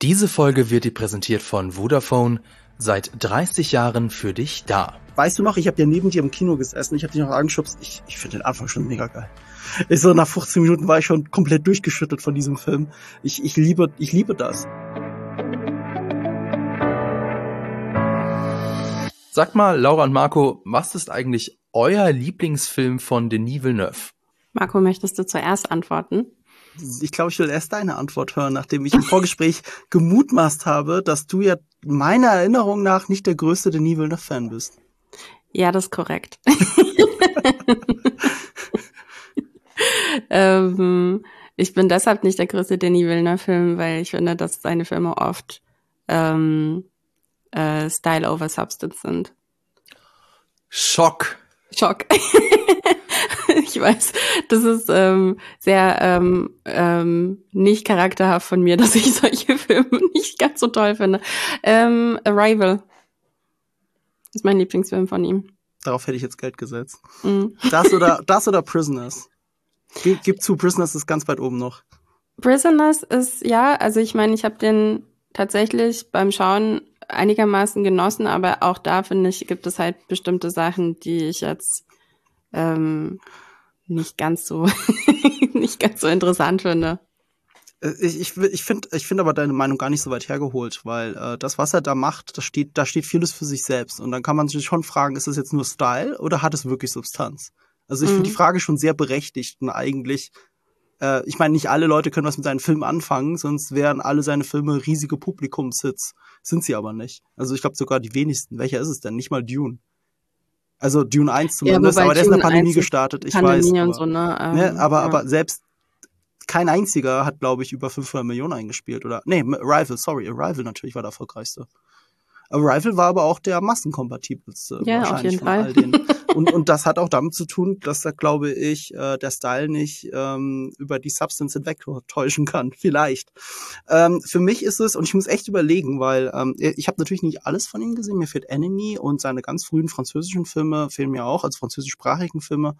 Diese Folge wird dir präsentiert von Vodafone, seit 30 Jahren für dich da. Weißt du noch, ich habe ja neben dir im Kino gesessen, ich habe dich noch angeschubst, ich finde den Anfang schon mega geil. Nach 15 Minuten war ich schon komplett durchgeschüttet von diesem Film. Ich liebe das. Sagt mal, Laura und Marco, was ist eigentlich euer Lieblingsfilm von Denis Villeneuve? Marco, möchtest du zuerst antworten? Ich glaube, ich will erst deine Antwort hören, nachdem ich im Vorgespräch gemutmaßt habe, dass du ja meiner Erinnerung nach nicht der größte Denis Villeneuve-Fan bist. Ja, das ist korrekt. Ich bin deshalb nicht der größte Denis Villeneuve-Film, weil ich finde, dass seine Filme oft Style over Substance sind. Schock. Ich weiß, das ist sehr nicht charakterhaft von mir, dass ich solche Filme nicht ganz so toll finde. Arrival ist mein Lieblingsfilm von ihm. Darauf hätte ich jetzt Geld gesetzt. Mhm. Das oder Prisoners? Gib zu, Prisoners ist ganz weit oben noch. Prisoners ist, ja, also ich meine, ich habe den tatsächlich beim Schauen einigermaßen genossen, aber auch da, finde ich, gibt es halt bestimmte Sachen, die ich jetzt nicht ganz so interessant finde. Ich finde aber deine Meinung gar nicht so weit hergeholt, weil das, was er da macht, da steht vieles für sich selbst. Und dann kann man sich schon fragen, ist das jetzt nur Style oder hat es wirklich Substanz? Also ich finde die Frage schon sehr berechtigt und eigentlich, ich meine, nicht alle Leute können was mit seinen Filmen anfangen, sonst wären alle seine Filme riesige Publikumshits. Sind sie aber nicht. Also ich glaube sogar die wenigsten. Welcher ist es denn? Nicht mal Dune. Also Dune 1 zumindest, aber der ist in der Pandemie gestartet, ich weiß. Und so, ne? Aber selbst kein einziger hat, glaube ich, über 500 Millionen eingespielt. Arrival natürlich war der erfolgreichste. Arrival war aber auch der massenkompatibelste. Ja, wahrscheinlich auf jeden von Fall. all denen. Und das hat auch damit zu tun, dass da, glaube ich, der Style nicht über die Substance hinwegtäuschen kann. Vielleicht. Für mich ist es, und ich muss echt überlegen, weil ich habe natürlich nicht alles von ihm gesehen. Mir fehlt Enemy und seine ganz frühen französischen Filme fehlen mir auch, also französischsprachigen Filme.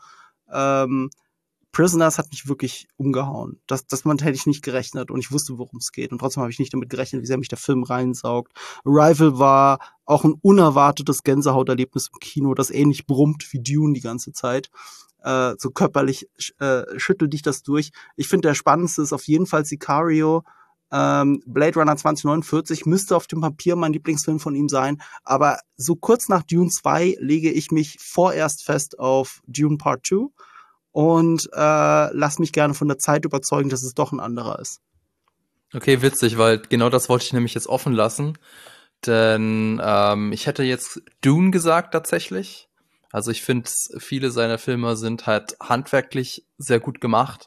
Prisoners hat mich wirklich umgehauen. Das hätte ich nicht gerechnet und ich wusste, worum es geht. Und trotzdem habe ich nicht damit gerechnet, wie sehr mich der Film reinsaugt. Arrival war auch ein unerwartetes Gänsehauterlebnis im Kino, das ähnlich brummt wie Dune die ganze Zeit. So körperlich schüttelt dich das durch. Ich finde, der spannendste ist auf jeden Fall Sicario. Blade Runner 2049 müsste auf dem Papier mein Lieblingsfilm von ihm sein. Aber so kurz nach Dune 2 lege ich mich vorerst fest auf Dune Part 2. Und lass mich gerne von der Zeit überzeugen, dass es doch ein anderer ist. Okay, witzig, weil genau das wollte ich nämlich jetzt offen lassen. Denn ich hätte jetzt Dune gesagt tatsächlich. Also ich finde, viele seiner Filme sind halt handwerklich sehr gut gemacht.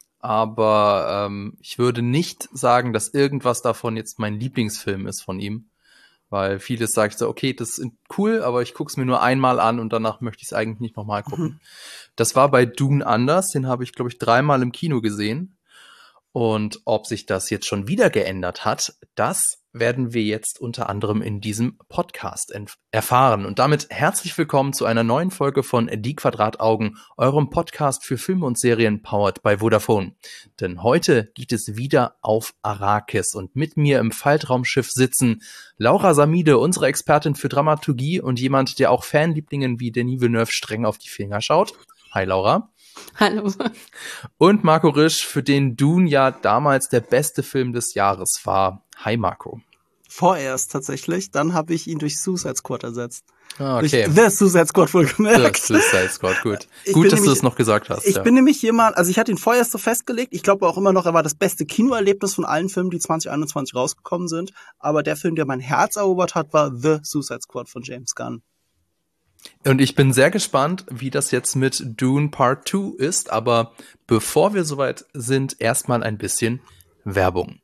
Aber ich würde nicht sagen, dass irgendwas davon jetzt mein Lieblingsfilm ist von ihm. Weil vieles sage ich so, okay, das ist cool, aber ich gucke es mir nur einmal an und danach möchte ich es eigentlich nicht nochmal gucken. Das war bei Dune anders, den habe ich, glaube ich, 3-mal im Kino gesehen. Und ob sich das jetzt schon wieder geändert hat, das werden wir jetzt unter anderem in diesem Podcast erfahren. Und damit herzlich willkommen zu einer neuen Folge von Die Quadrataugen, eurem Podcast für Filme und Serien powered by Vodafone. Denn heute geht es wieder auf Arrakis und mit mir im Faltraumschiff sitzen Laura Samide, unsere Expertin für Dramaturgie und jemand, der auch Fanlieblingen wie Denis Villeneuve streng auf die Finger schaut. Hi Laura. Hallo. Und Marco Risch, für den Dune ja damals der beste Film des Jahres war. Hi Marco. Vorerst tatsächlich, dann habe ich ihn durch Suicide Squad ersetzt. Ah, okay. Durch The Suicide Squad wohlgemerkt. The Suicide Squad, gut. Gut, dass du es noch gesagt hast. Ich bin nämlich jemand, also ich hatte ihn vorerst so festgelegt, ich glaube auch immer noch, er war das beste Kinoerlebnis von allen Filmen, die 2021 rausgekommen sind. Aber der Film, der mein Herz erobert hat, war The Suicide Squad von James Gunn. Und ich bin sehr gespannt, wie das jetzt mit Dune Part 2 ist, aber bevor wir soweit sind, erstmal ein bisschen Werbung.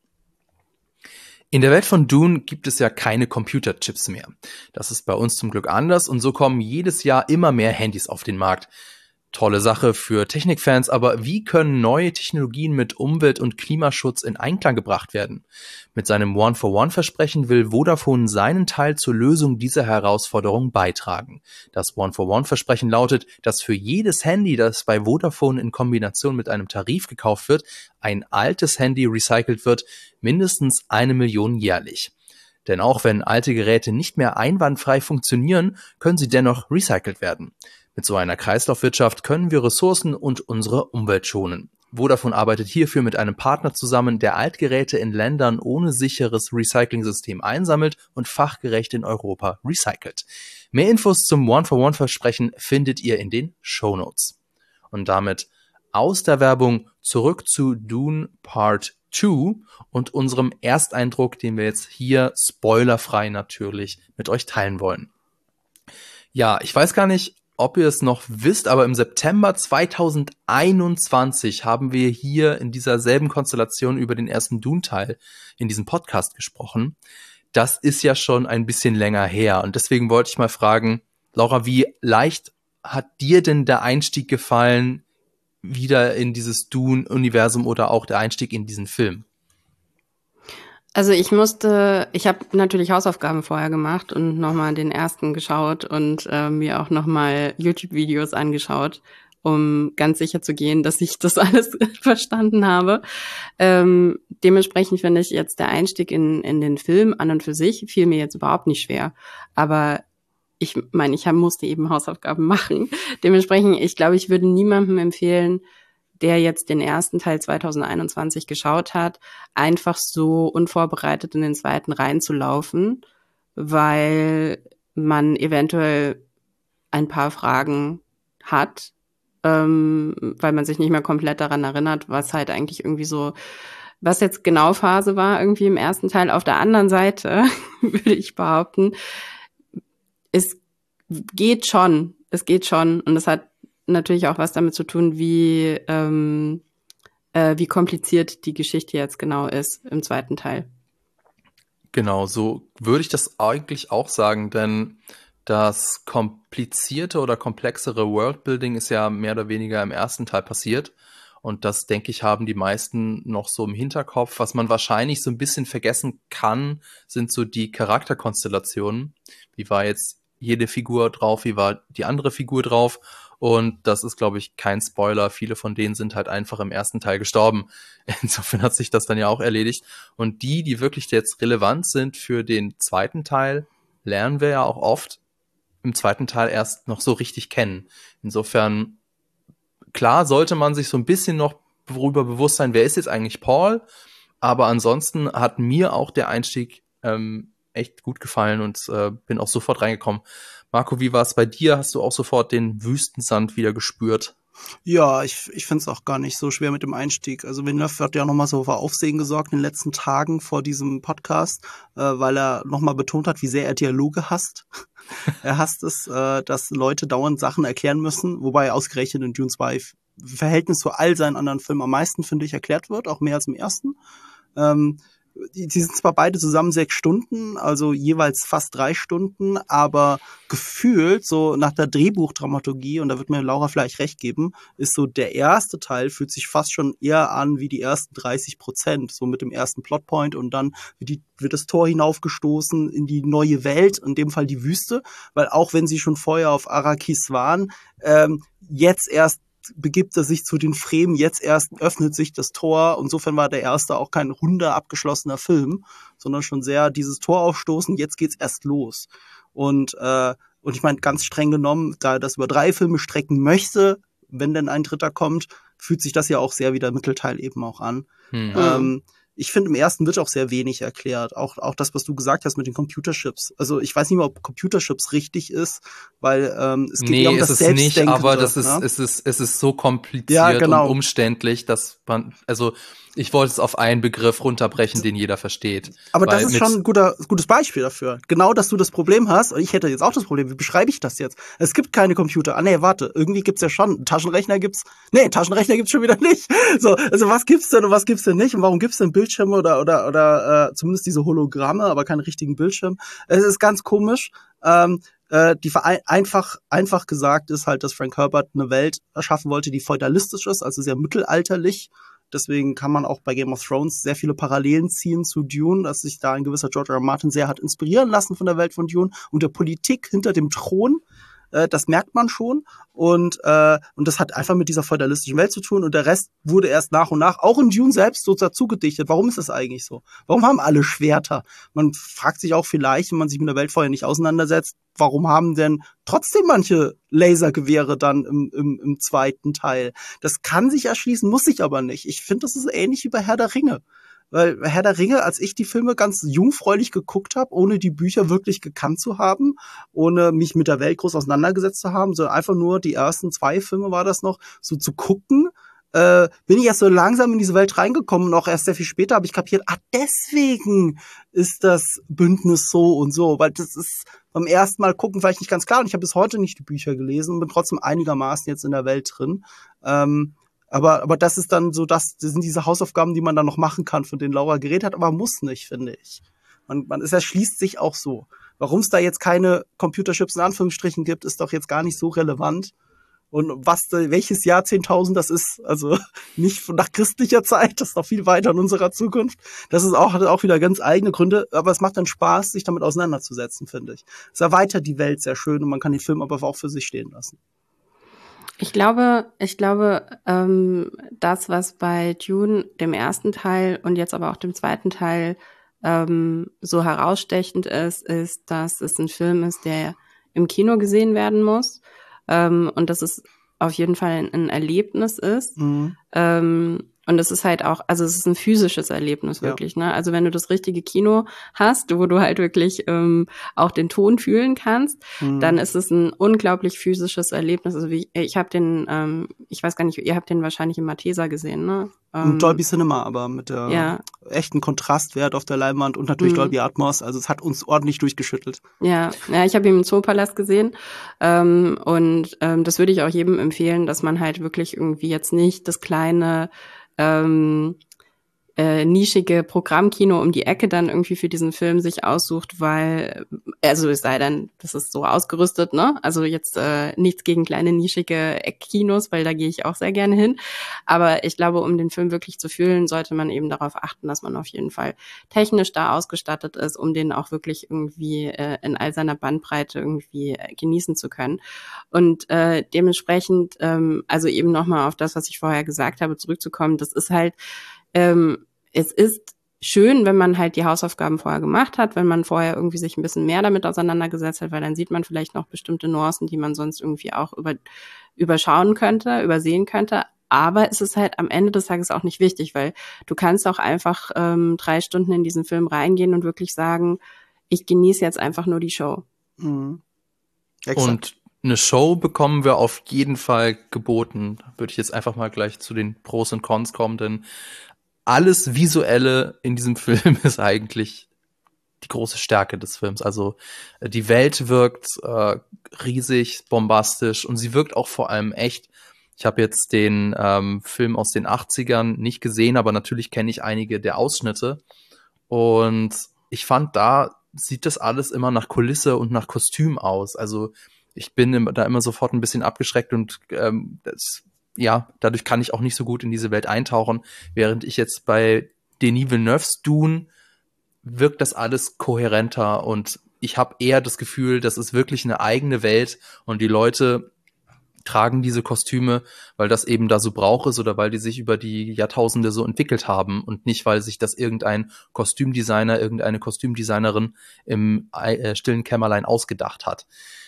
In der Welt von Dune gibt es ja keine Computerchips mehr. Das ist bei uns zum Glück anders und so kommen jedes Jahr immer mehr Handys auf den Markt. Tolle Sache für Technikfans, aber wie können neue Technologien mit Umwelt- und Klimaschutz in Einklang gebracht werden? Mit seinem One-for-One-Versprechen will Vodafone seinen Teil zur Lösung dieser Herausforderung beitragen. Das One-for-One-Versprechen lautet, dass für jedes Handy, das bei Vodafone in Kombination mit einem Tarif gekauft wird, ein altes Handy recycelt wird, mindestens 1 Million jährlich. Denn auch wenn alte Geräte nicht mehr einwandfrei funktionieren, können sie dennoch recycelt werden. Mit so einer Kreislaufwirtschaft können wir Ressourcen und unsere Umwelt schonen. Vodafone arbeitet hierfür mit einem Partner zusammen, der Altgeräte in Ländern ohne sicheres Recycling-System einsammelt und fachgerecht in Europa recycelt. Mehr Infos zum One-for-One-Versprechen findet ihr in den Shownotes. Und damit aus der Werbung zurück zu Dune Part 2 und unserem Ersteindruck, den wir jetzt hier spoilerfrei natürlich mit euch teilen wollen. Ja, ich weiß gar nicht, ob ihr es noch wisst, aber im September 2021 haben wir hier in dieser selben Konstellation über den ersten Dune-Teil in diesem Podcast gesprochen. Das ist ja schon ein bisschen länger her und deswegen wollte ich mal fragen, Laura, wie leicht hat dir denn der Einstieg gefallen, wieder in dieses Dune-Universum oder auch der Einstieg in diesen Film? Also ich habe natürlich Hausaufgaben vorher gemacht und nochmal den ersten geschaut und mir auch nochmal YouTube-Videos angeschaut, um ganz sicher zu gehen, dass ich das alles verstanden habe. Dementsprechend finde ich jetzt der Einstieg in den Film an und für sich fiel mir jetzt überhaupt nicht schwer. Aber ich meine, musste eben Hausaufgaben machen. Dementsprechend, ich glaube, ich würde niemandem empfehlen, der jetzt den ersten Teil 2021 geschaut hat, einfach so unvorbereitet in den zweiten reinzulaufen, weil man eventuell ein paar Fragen hat, weil man sich nicht mehr komplett daran erinnert, was halt eigentlich irgendwie so, was jetzt genau Phase war irgendwie im ersten Teil. Auf der anderen Seite würde ich behaupten, es geht schon und es hat natürlich auch was damit zu tun, wie kompliziert die Geschichte jetzt genau ist im zweiten Teil. Genau, so würde ich das eigentlich auch sagen, denn das komplizierte oder komplexere Worldbuilding ist ja mehr oder weniger im ersten Teil passiert. Und das, denke ich, haben die meisten noch so im Hinterkopf. Was man wahrscheinlich so ein bisschen vergessen kann, sind so die Charakterkonstellationen. Wie war jetzt jede Figur drauf, wie war die andere Figur drauf? Und das ist, glaube ich, kein Spoiler. Viele von denen sind halt einfach im ersten Teil gestorben. Insofern hat sich das dann ja auch erledigt. Und die wirklich jetzt relevant sind für den zweiten Teil, lernen wir ja auch oft im zweiten Teil erst noch so richtig kennen. Insofern, klar sollte man sich so ein bisschen noch darüber bewusst sein, wer ist jetzt eigentlich Paul? Aber ansonsten hat mir auch der Einstieg echt gut gefallen und bin auch sofort reingekommen. Marco, wie war es bei dir? Hast du auch sofort den Wüstensand wieder gespürt? Ja, ich finde es auch gar nicht so schwer mit dem Einstieg. Also Villeneuve hat ja nochmal so für Aufsehen gesorgt in den letzten Tagen vor diesem Podcast, weil er nochmal betont hat, wie sehr er Dialoge hasst. Er hasst es, dass Leute dauernd Sachen erklären müssen, wobei ausgerechnet in Dune 2 im Verhältnis zu all seinen anderen Filmen am meisten, finde ich, erklärt wird, auch mehr als im ersten. Die sind zwar beide zusammen 6 Stunden, also jeweils fast 3 Stunden, aber gefühlt so nach der Drehbuchdramaturgie, und da wird mir Laura vielleicht recht geben, ist so der erste Teil fühlt sich fast schon eher an wie die ersten 30%, so mit dem ersten Plotpoint, und dann wird das Tor hinaufgestoßen in die neue Welt, in dem Fall die Wüste, weil auch wenn sie schon vorher auf Arrakis waren, jetzt erst begibt er sich zu den Fremen, jetzt erst öffnet sich das Tor. Insofern war der erste auch kein runder, abgeschlossener Film, sondern schon sehr dieses Tor aufstoßen, jetzt geht's erst los. Und ich meine, ganz streng genommen, da er das über 3 Filme strecken möchte, wenn denn ein dritter kommt, fühlt sich das ja auch sehr wie der Mittelteil eben auch an. Ich finde, im ersten wird auch sehr wenig erklärt. Auch das, was du gesagt hast mit den Computerchips. Also ich weiß nicht mal, ob Computerchips richtig ist, weil es geht ja um das Selbstdenken. Nee, ist es nicht, aber es ist so kompliziert und umständlich, dass man, also ich wollte es auf einen Begriff runterbrechen, den jeder versteht. Aber das ist schon ein gutes Beispiel dafür. Genau, dass du das Problem hast. Und ich hätte jetzt auch das Problem. Wie beschreibe ich das jetzt? Es gibt keine Computer. Ah, nee, warte. Irgendwie gibt's ja schon. Taschenrechner gibt's schon wieder nicht. So, also was gibt's denn und was gibt's denn nicht? Und warum gibt's denn Bildschirme oder zumindest diese Hologramme, aber keine richtigen Bildschirme? Es ist ganz komisch. einfach gesagt ist halt, dass Frank Herbert eine Welt erschaffen wollte, die feudalistisch ist, also sehr mittelalterlich. Deswegen kann man auch bei Game of Thrones sehr viele Parallelen ziehen zu Dune, dass sich da ein gewisser George R. R. Martin sehr hat inspirieren lassen von der Welt von Dune und der Politik hinter dem Thron. Das merkt man schon. Und das hat einfach mit dieser feudalistischen Welt zu tun. Und der Rest wurde erst nach und nach, auch in Dune selbst, so dazu gedichtet. Warum ist das eigentlich so? Warum haben alle Schwerter? Man fragt sich auch vielleicht, wenn man sich mit der Welt vorher nicht auseinandersetzt, warum haben denn trotzdem manche Lasergewehre dann im zweiten Teil? Das kann sich erschließen, muss sich aber nicht. Ich finde, das ist ähnlich wie bei Herr der Ringe. Weil Herr der Ringe, als ich die Filme ganz jungfräulich geguckt habe, ohne die Bücher wirklich gekannt zu haben, ohne mich mit der Welt groß auseinandergesetzt zu haben, sondern einfach nur die ersten 2 Filme war das noch, so zu gucken, bin ich erst so langsam in diese Welt reingekommen und auch erst sehr viel später habe ich kapiert, deswegen ist das Bündnis so und so, weil das ist beim ersten Mal gucken vielleicht nicht ganz klar und ich habe bis heute nicht die Bücher gelesen und bin trotzdem einigermaßen jetzt in der Welt drin. Aber das ist dann so, das sind diese Hausaufgaben, die man dann noch machen kann, von denen Laura geredet hat, aber muss nicht, finde ich. Es erschließt sich auch so. Warum es da jetzt keine Computerchips in Anführungsstrichen gibt, ist doch jetzt gar nicht so relevant. Und welches Jahr 10.000 das ist, also nicht nach christlicher Zeit, das ist noch viel weiter in unserer Zukunft. Das ist hat auch wieder ganz eigene Gründe, aber es macht dann Spaß, sich damit auseinanderzusetzen, finde ich. Es erweitert die Welt sehr schön und man kann den Film aber auch für sich stehen lassen. Ich glaube, das, was bei Dune, dem ersten Teil und jetzt aber auch dem zweiten Teil so herausstechend ist, dass es ein Film ist, der im Kino gesehen werden muss und dass es auf jeden Fall ein Erlebnis ist. Mhm. Und es ist halt auch, also es ist ein physisches Erlebnis wirklich, ne? Also wenn du das richtige Kino hast, wo du halt wirklich auch den Ton fühlen kannst, dann ist es ein unglaublich physisches Erlebnis. Also ich habe den, ich weiß gar nicht, ihr habt den wahrscheinlich im Malteser gesehen, ne? Dolby Cinema, aber mit der echten Kontrastwert auf der Leinwand und natürlich Dolby Atmos. Also es hat uns ordentlich durchgeschüttelt. Ja, ich habe ihn im Zoopalast gesehen und das würde ich auch jedem empfehlen, dass man halt wirklich irgendwie jetzt nicht das kleine nischige Programmkino um die Ecke dann irgendwie für diesen Film sich aussucht, weil, also es sei denn, das ist so ausgerüstet, ne? Also jetzt nichts gegen kleine nischige Eckkinos, weil da gehe ich auch sehr gerne hin. Aber ich glaube, um den Film wirklich zu fühlen, sollte man eben darauf achten, dass man auf jeden Fall technisch da ausgestattet ist, um den auch wirklich irgendwie in all seiner Bandbreite irgendwie genießen zu können. Und dementsprechend, also eben nochmal auf das, was ich vorher gesagt habe, zurückzukommen, das ist halt, es ist schön, wenn man halt die Hausaufgaben vorher gemacht hat, wenn man vorher irgendwie sich ein bisschen mehr damit auseinandergesetzt hat, weil dann sieht man vielleicht noch bestimmte Nuancen, die man sonst irgendwie auch übersehen könnte. Aber es ist halt am Ende des Tages auch nicht wichtig, weil du kannst auch einfach 3 Stunden in diesen Film reingehen und wirklich sagen, ich genieße jetzt einfach nur die Show. Mhm. Und eine Show bekommen wir auf jeden Fall geboten. Würde ich jetzt einfach mal gleich zu den Pros und Cons kommen, denn alles Visuelle in diesem Film ist eigentlich die große Stärke des Films. Also die Welt wirkt riesig, bombastisch und sie wirkt auch vor allem echt. Ich habe jetzt den Film aus den 80ern nicht gesehen, aber natürlich kenne ich einige der Ausschnitte. Und ich fand, da sieht das alles immer nach Kulisse und nach Kostüm aus. Also ich bin da immer sofort ein bisschen abgeschreckt und dadurch kann ich auch nicht so gut in diese Welt eintauchen, während ich jetzt bei Denis Villeneuves Dune wirkt das alles kohärenter und ich habe eher das Gefühl, das ist wirklich eine eigene Welt und die Leute tragen diese Kostüme, weil das eben da so Brauch ist oder weil die sich über die Jahrtausende so entwickelt haben und nicht, weil sich das irgendeine Kostümdesignerin im stillen Kämmerlein ausgedacht hat.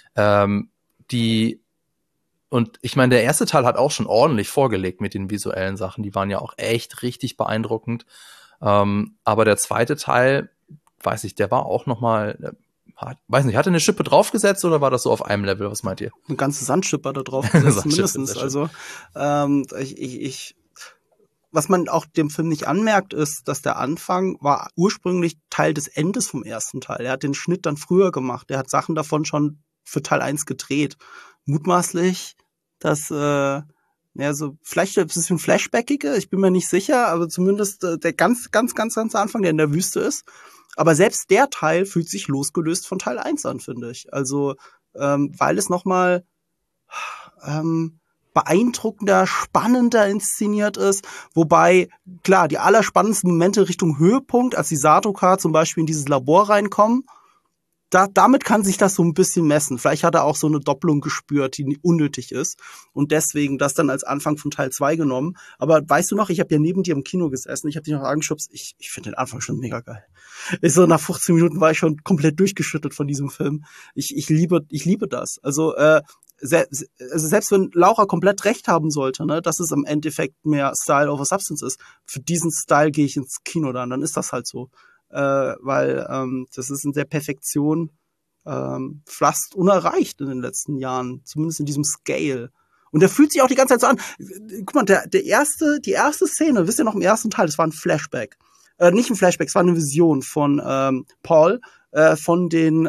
Und ich meine, der erste Teil hat auch schon ordentlich vorgelegt mit den visuellen Sachen. Die waren ja auch echt richtig beeindruckend. Aber der zweite Teil, weiß ich, der war auch nochmal, weiß nicht, hat er eine Schippe draufgesetzt oder war das so auf einem Level? Was meint ihr? Eine ganze Sandschippe da drauf gesetzt, mindestens. Also was man auch dem Film nicht anmerkt, ist, dass der Anfang war ursprünglich Teil des Endes vom ersten Teil. Er hat den Schnitt dann früher gemacht. Er hat Sachen davon schon für Teil 1 gedreht. Mutmaßlich, dass so vielleicht ein bisschen flashbackige, ich bin mir nicht sicher, aber zumindest der ganz Anfang, der in der Wüste ist. Aber selbst der Teil fühlt sich losgelöst von Teil 1 an, finde ich. Also weil es nochmal beeindruckender, spannender inszeniert ist. Wobei, klar, die allerspannendsten Momente Richtung Höhepunkt, als die Sardaukar zum Beispiel in dieses Labor reinkommen, damit kann sich das so ein bisschen messen. Vielleicht hat er auch so eine Doppelung gespürt, die unnötig ist. Und deswegen das dann als Anfang von Teil 2 genommen. Aber weißt du noch, ich habe ja neben dir im Kino gesessen, ich habe dich noch angeschubst, ich finde den Anfang schon mega geil. Nach 15 Minuten war ich schon komplett durchgeschüttelt von diesem Film. Ich liebe das. Also selbst wenn Laura komplett recht haben sollte, ne, dass es im Endeffekt mehr Style over Substance ist, für diesen Style gehe ich ins Kino dann ist das halt so. Weil das ist in der Perfektion fast unerreicht in den letzten Jahren, zumindest in diesem Scale. Und der fühlt sich auch die ganze Zeit so an. Guck mal, die erste Szene, wisst ihr noch im ersten Teil, das war ein Flashback. Nicht ein Flashback, es war eine Vision von Paul, von den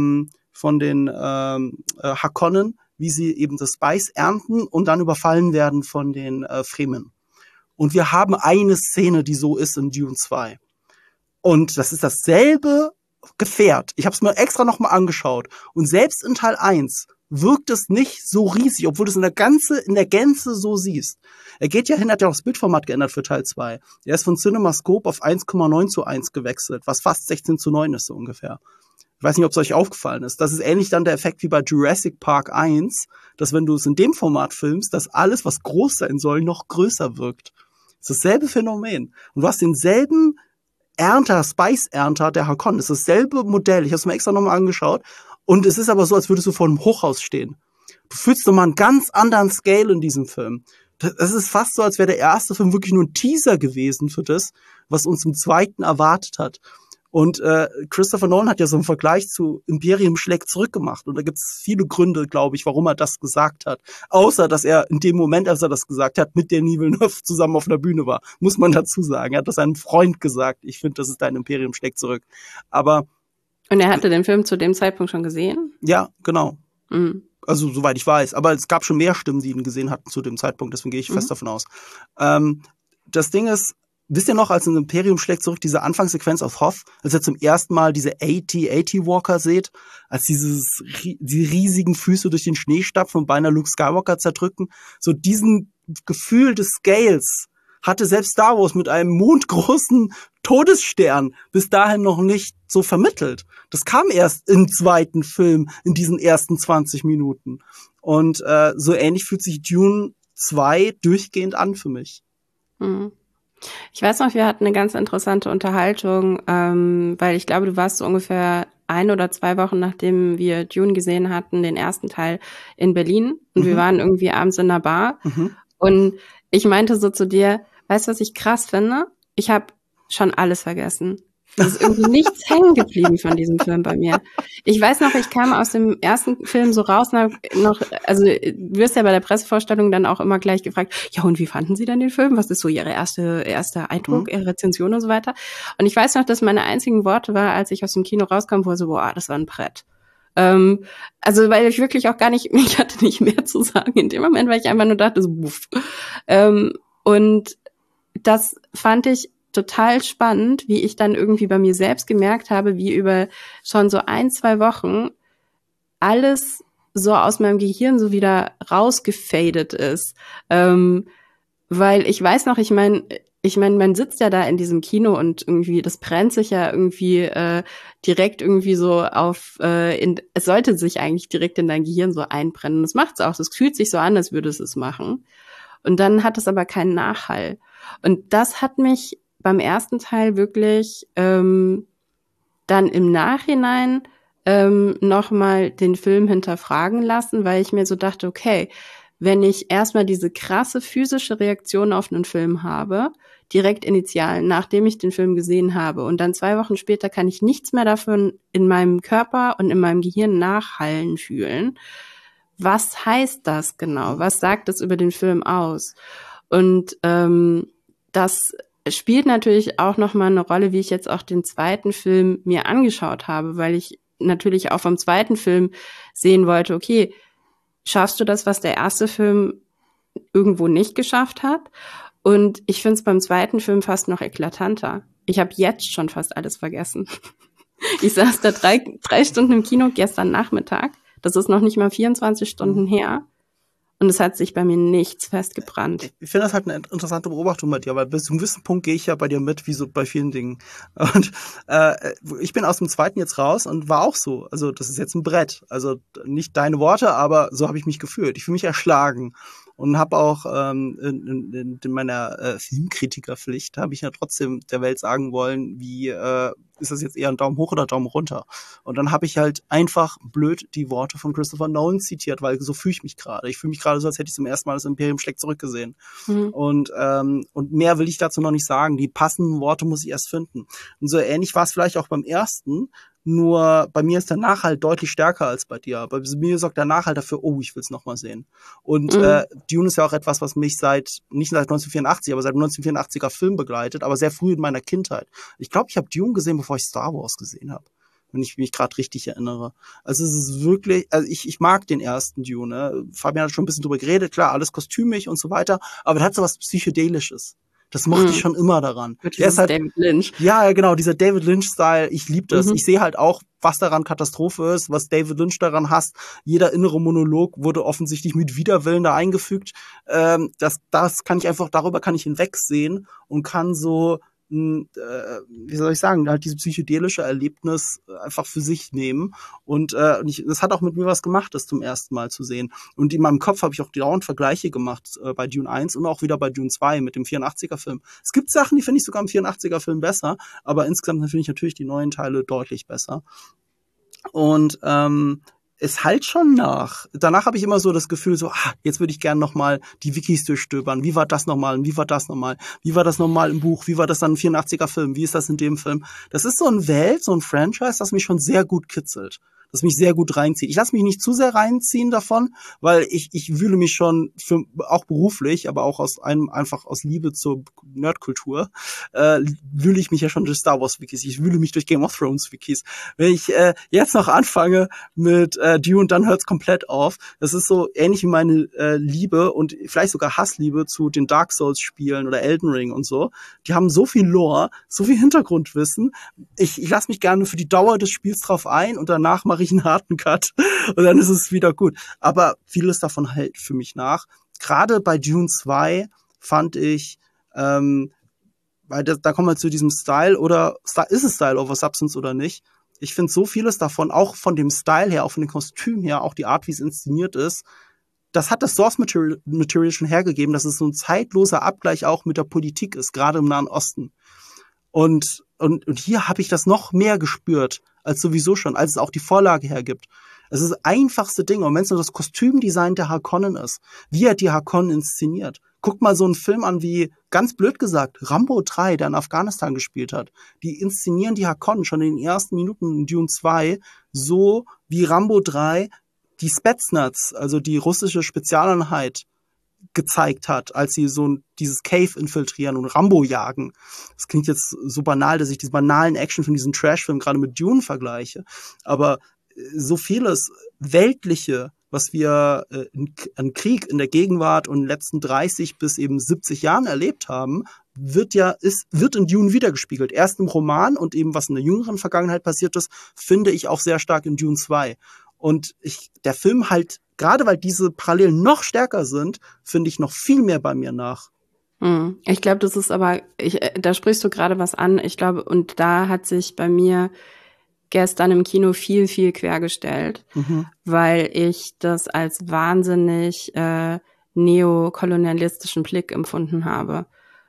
Harkonnen, wie sie eben das Spice ernten und dann überfallen werden von den Fremen. Und wir haben eine Szene, die so ist in Dune 2. Und das ist dasselbe Gefährt. Ich habe es mir extra nochmal angeschaut. Und selbst in Teil 1 wirkt es nicht so riesig, obwohl du es in der Gänze so siehst. Er geht ja hin, hat ja auch das Bildformat geändert für Teil 2. Er ist von CinemaScope auf 1,9:1 gewechselt, was fast 16:9 ist so ungefähr. Ich weiß nicht, ob es euch aufgefallen ist. Das ist ähnlich dann der Effekt wie bei Jurassic Park 1, dass wenn du es in dem Format filmst, dass alles, was groß sein soll, noch größer wirkt. Das ist dasselbe Phänomen. Und du hast denselben Spice-Ernter der Harkonnen. Das ist dasselbe Modell. Ich habe es mir extra nochmal angeschaut. Und es ist aber so, als würdest du vor einem Hochhaus stehen. Du fühlst nochmal einen ganz anderen Scale in diesem Film. Das ist fast so, als wäre der erste Film wirklich nur ein Teaser gewesen für das, was uns im zweiten erwartet hat. Und Christopher Nolan hat ja so einen Vergleich zu Imperium schlägt zurück gemacht. Und da gibt es viele Gründe, glaube ich, warum er das gesagt hat. Außer, dass er in dem Moment, als er das gesagt hat, mit Denis Villeneuve zusammen auf einer Bühne war. Muss man dazu sagen. Er hat das einem Freund gesagt. Ich finde, das ist dein Imperium schlägt zurück. Aber und er hatte den Film zu dem Zeitpunkt schon gesehen? Ja, genau. Mhm. Also, soweit ich weiß. Aber es gab schon mehr Stimmen, die ihn gesehen hatten zu dem Zeitpunkt. Deswegen gehe ich fest davon aus. Das Ding ist, wisst ihr noch, als ein Imperium schlägt zurück, diese Anfangssequenz auf Hoth, als ihr zum ersten Mal diese AT-Walker seht, als die riesigen Füße durch den Schnee stapfen und beinahe Luke Skywalker zerdrücken, so diesen Gefühl des Scales hatte selbst Star Wars mit einem mondgroßen Todesstern bis dahin noch nicht so vermittelt. Das kam erst im zweiten Film, in diesen ersten 20 Minuten. Und so ähnlich fühlt sich Dune 2 durchgehend an für mich. Mhm. Ich weiß noch, wir hatten eine ganz interessante Unterhaltung, weil ich glaube, du warst so ungefähr 1 oder 2 Wochen, nachdem wir Dune gesehen hatten, den ersten Teil in Berlin. Und wir waren irgendwie abends in einer Bar. Und ich meinte so zu dir, weißt du, was ich krass finde? Ich habe schon alles vergessen. Es ist irgendwie nichts hängen geblieben von diesem Film bei mir. Ich weiß noch, ich kam aus dem ersten Film so raus und also du wirst ja bei der Pressevorstellung dann auch immer gleich gefragt, ja, und wie fanden Sie denn den Film? Was ist so Ihre erste Eindruck, Ihre Rezension und so weiter? Und ich weiß noch, dass meine einzigen Worte war, als ich aus dem Kino rauskam, wo so, boah, das war ein Brett. Also, weil ich wirklich auch ich hatte nicht mehr zu sagen in dem Moment, weil ich einfach nur dachte, so, wuff. Und das fand ich total spannend, wie ich dann irgendwie bei mir selbst gemerkt habe, wie über schon so 1-2 Wochen alles so aus meinem Gehirn so wieder rausgefadet ist. Weil ich weiß noch, ich meine, man sitzt ja da in diesem Kino und irgendwie, das brennt sich ja irgendwie direkt irgendwie so es sollte sich eigentlich direkt in dein Gehirn so einbrennen. Das macht es auch. Das fühlt sich so an, als würde es machen. Und dann hat es aber keinen Nachhall. Und das hat mich beim ersten Teil wirklich dann im Nachhinein nochmal den Film hinterfragen lassen, weil ich mir so dachte, okay, wenn ich erstmal diese krasse physische Reaktion auf einen Film habe, direkt initial, nachdem ich den Film gesehen habe, und dann 2 Wochen später kann ich nichts mehr davon in meinem Körper und in meinem Gehirn nachhallen fühlen. Was heißt das genau? Was sagt das über den Film aus? Und das spielt natürlich auch nochmal eine Rolle, wie ich jetzt auch den zweiten Film mir angeschaut habe, weil ich natürlich auch vom zweiten Film sehen wollte, okay, schaffst du das, was der erste Film irgendwo nicht geschafft hat? Und ich finde es beim zweiten Film fast noch eklatanter. Ich habe jetzt schon fast alles vergessen. Ich saß da 3 Stunden im Kino gestern Nachmittag. Das ist noch nicht mal 24 Stunden her. Und es hat sich bei mir nichts festgebrannt. Ich finde das halt eine interessante Beobachtung bei dir, weil bis zu einem gewissen Punkt gehe ich ja bei dir mit, wie so bei vielen Dingen. Und ich bin aus dem zweiten jetzt raus und war auch so. Also das ist jetzt ein Brett. Also nicht deine Worte, aber so habe ich mich gefühlt. Ich fühle mich erschlagen. Und habe auch in meiner Filmkritikerpflicht habe ich ja trotzdem der Welt sagen wollen, wie ist das jetzt eher ein Daumen hoch oder Daumen runter? Und dann habe ich halt einfach blöd die Worte von Christopher Nolan zitiert, weil so fühle ich mich gerade. Ich fühle mich gerade so, als hätte ich zum ersten Mal das Imperium schlägt zurück gesehen. Und mehr will ich dazu noch nicht sagen. Die passenden Worte muss ich erst finden. Und so ähnlich war es vielleicht auch beim ersten. Nur bei mir ist der Nachhalt deutlich stärker als bei dir. Bei mir sorgt der Nachhalt dafür, oh, ich will es nochmal sehen. Und Dune ist ja auch etwas, was mich nicht seit 1984, aber seit dem 1984er Film begleitet, aber sehr früh in meiner Kindheit. Ich glaube, ich habe Dune gesehen, bevor ich Star Wars gesehen habe, wenn ich mich gerade richtig erinnere. Also es ist wirklich, also ich mag den ersten Dune. Ne? Fabian hat schon ein bisschen drüber geredet, klar, alles kostümig und so weiter, aber der hat so was Psychedelisches. Das mochte ich schon immer daran. Der ist halt David Lynch. Ja, genau, dieser David Lynch-Style, ich liebe das. Ich sehe halt auch, was daran Katastrophe ist, was David Lynch daran hasst. Jeder innere Monolog wurde offensichtlich mit Widerwillen da eingefügt. Das kann ich einfach, darüber kann ich hinwegsehen und kann so, wie soll ich sagen, halt dieses psychedelische Erlebnis einfach für sich nehmen. Und das hat auch mit mir was gemacht, das zum ersten Mal zu sehen. Und in meinem Kopf habe ich auch dauernd Vergleiche gemacht bei Dune 1 und auch wieder bei Dune 2 mit dem 84er-Film. Es gibt Sachen, die finde ich sogar im 84er-Film besser, aber insgesamt finde ich natürlich die neuen Teile deutlich besser. Und es halt schon nach. Danach habe ich immer so das Gefühl, so, jetzt würde ich gerne nochmal die Wikis durchstöbern. Wie war das nochmal? Und wie war das nochmal? Wie war das nochmal im Buch? Wie war das dann im 84er-Film? Wie ist das in dem Film? Das ist so ein Welt, so ein Franchise, das mich schon sehr gut kitzelt. Das mich sehr gut reinzieht. Ich lasse mich nicht zu sehr reinziehen davon, weil ich wühle mich schon auch beruflich, aber auch einfach aus Liebe zur Nerdkultur, wühle ich mich ja schon durch Star Wars Wikis. Ich wühle mich durch Game of Thrones Wikis. Wenn ich jetzt noch anfange mit Dune, dann hört's komplett auf. Das ist so ähnlich wie meine Liebe und vielleicht sogar Hassliebe zu den Dark Souls Spielen oder Elden Ring und so. Die haben so viel Lore, so viel Hintergrundwissen. Ich lasse mich gerne für die Dauer des Spiels drauf ein und danach mache ich einen harten Cut und dann ist es wieder gut. Aber vieles davon hält für mich nach. Gerade bei Dune 2 fand ich, weil da kommen wir zu diesem Style oder ist es Style over Substance oder nicht? Ich finde so vieles davon, auch von dem Style her, auch von dem Kostüm her, auch die Art, wie es inszeniert ist, das hat das Source Material schon hergegeben, dass es so ein zeitloser Abgleich auch mit der Politik ist, gerade im Nahen Osten. Und hier habe ich das noch mehr gespürt, als sowieso schon, als es auch die Vorlage hergibt. Es ist das einfachste Ding. Und wenn es nur das Kostümdesign der Harkonnen ist, wie er die Harkonnen inszeniert. Guckt mal so einen Film an wie, ganz blöd gesagt, Rambo 3, der in Afghanistan gespielt hat. Die inszenieren die Harkonnen schon in den ersten Minuten in Dune 2 so wie Rambo 3 die Spetsnaz, also die russische Spezialeinheit, gezeigt hat, als sie so dieses Cave infiltrieren und Rambo jagen. Das klingt jetzt so banal, dass ich diese banalen Action von diesem Trash-Film gerade mit Dune vergleiche. Aber so vieles Weltliche, was wir an Krieg in der Gegenwart und in den letzten 30 bis eben 70 Jahren erlebt haben, wird in Dune wiedergespiegelt. Erst im Roman und eben was in der jüngeren Vergangenheit passiert ist, finde ich auch sehr stark in Dune 2. Und der Film halt, gerade weil diese Parallelen noch stärker sind, finde ich noch viel mehr bei mir nach. Ich glaube, das ist aber, da sprichst du gerade was an. Ich glaube, und da hat sich bei mir gestern im Kino viel, viel quergestellt, weil ich das als wahnsinnig neokolonialistischen Blick empfunden habe.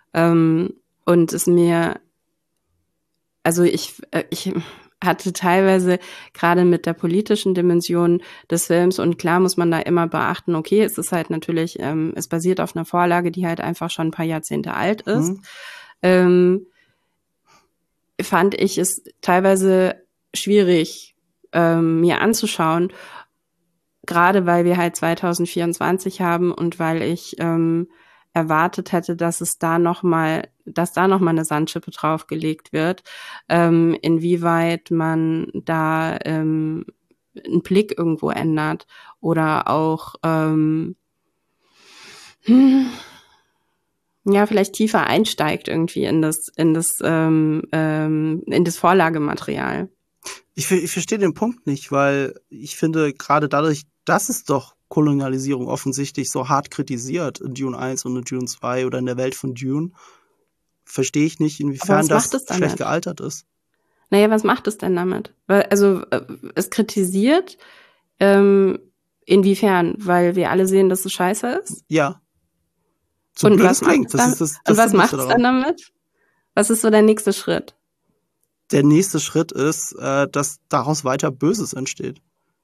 Und es mir, also ich hatte teilweise gerade mit der politischen Dimension des Films, und klar muss man da immer beachten, okay, es ist halt natürlich, es basiert auf einer Vorlage, die halt einfach schon ein paar Jahrzehnte alt ist, fand ich es teilweise schwierig, mir anzuschauen, gerade weil wir halt 2024 haben und weil ich erwartet hätte, dass da noch mal eine Sandschippe draufgelegt wird, inwieweit man da einen Blick irgendwo ändert oder auch vielleicht tiefer einsteigt irgendwie in das Vorlagematerial. Ich verstehe den Punkt nicht, weil ich finde, gerade dadurch, dass es doch Kolonialisierung offensichtlich so hart kritisiert in Dune 1 und in Dune 2 oder in der Welt von Dune, verstehe ich nicht, inwiefern das schlecht gealtert ist. Naja, was macht es denn damit? Weil, es kritisiert, inwiefern? Weil wir alle sehen, dass es scheiße ist? Ja. So blöd es klingt. Und was macht es dann damit? Was ist so der nächste Schritt? Der nächste Schritt ist, dass daraus weiter Böses entsteht.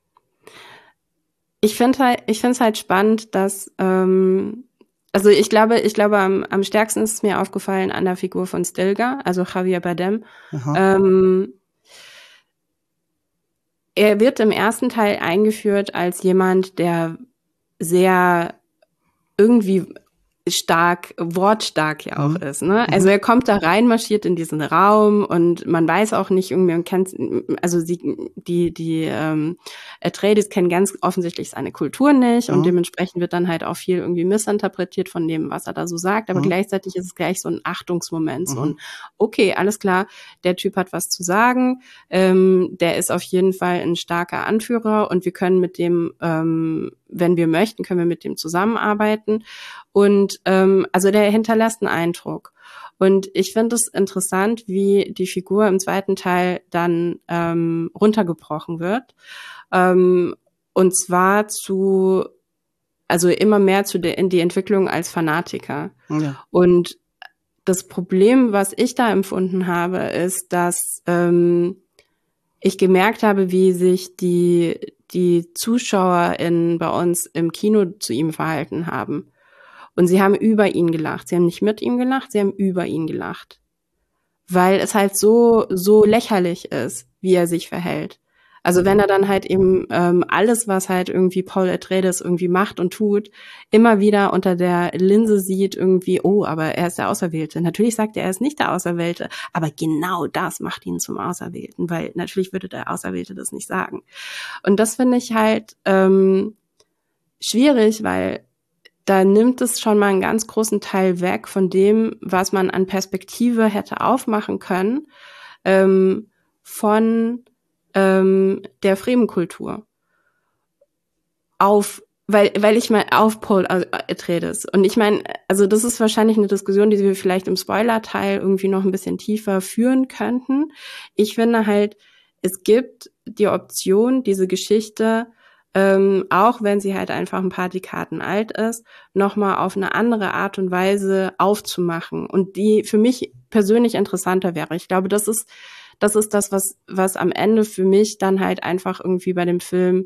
Ich finde es halt spannend, dass, ich glaube, am stärksten ist es mir aufgefallen an der Figur von Stilgar, also Javier Bardem. Er wird im ersten Teil eingeführt als jemand, der sehr irgendwie wortstark ja auch ist, ne? Also er kommt da rein, marschiert in diesen Raum und man weiß auch nicht irgendwie, man kennt, also die Atreides kennen ganz offensichtlich seine Kultur nicht und dementsprechend wird dann halt auch viel irgendwie missinterpretiert von dem, was er da so sagt, aber gleichzeitig ist es gleich so ein Achtungsmoment, so ein, okay, alles klar, der Typ hat was zu sagen, der ist auf jeden Fall ein starker Anführer und wir können mit dem, wenn wir möchten, können wir mit dem zusammenarbeiten. Und also der hinterlässt einen Eindruck. Und ich finde es interessant, wie die Figur im zweiten Teil dann runtergebrochen wird. Und zwar immer mehr in die Entwicklung als Fanatiker. Ja. Und das Problem, was ich da empfunden habe, ist, dass ich gemerkt habe, wie sich die ZuschauerInnen bei uns im Kino zu ihm verhalten haben. Und sie haben über ihn gelacht. Sie haben nicht mit ihm gelacht, sie haben über ihn gelacht. Weil es halt so lächerlich ist, wie er sich verhält. Also wenn er dann halt eben alles, was halt irgendwie Paul Atreides irgendwie macht und tut, immer wieder unter der Linse sieht irgendwie, oh, aber er ist der Auserwählte. Natürlich sagt er ist nicht der Auserwählte, aber genau das macht ihn zum Auserwählten, weil natürlich würde der Auserwählte das nicht sagen. Und das finde ich halt schwierig, weil da nimmt es schon mal einen ganz großen Teil weg von dem, was man an Perspektive hätte aufmachen können, von der Fremenkultur. Weil ich mal auf Paul Atreides. Und ich meine, also das ist wahrscheinlich eine Diskussion, die wir vielleicht im Spoiler-Teil irgendwie noch ein bisschen tiefer führen könnten. Ich finde halt, es gibt die Option, diese Geschichte auch wenn sie halt einfach ein paar Dekaden alt ist, nochmal auf eine andere Art und Weise aufzumachen und die für mich persönlich interessanter wäre. Ich glaube, das ist das, was am Ende für mich dann halt einfach irgendwie bei dem Film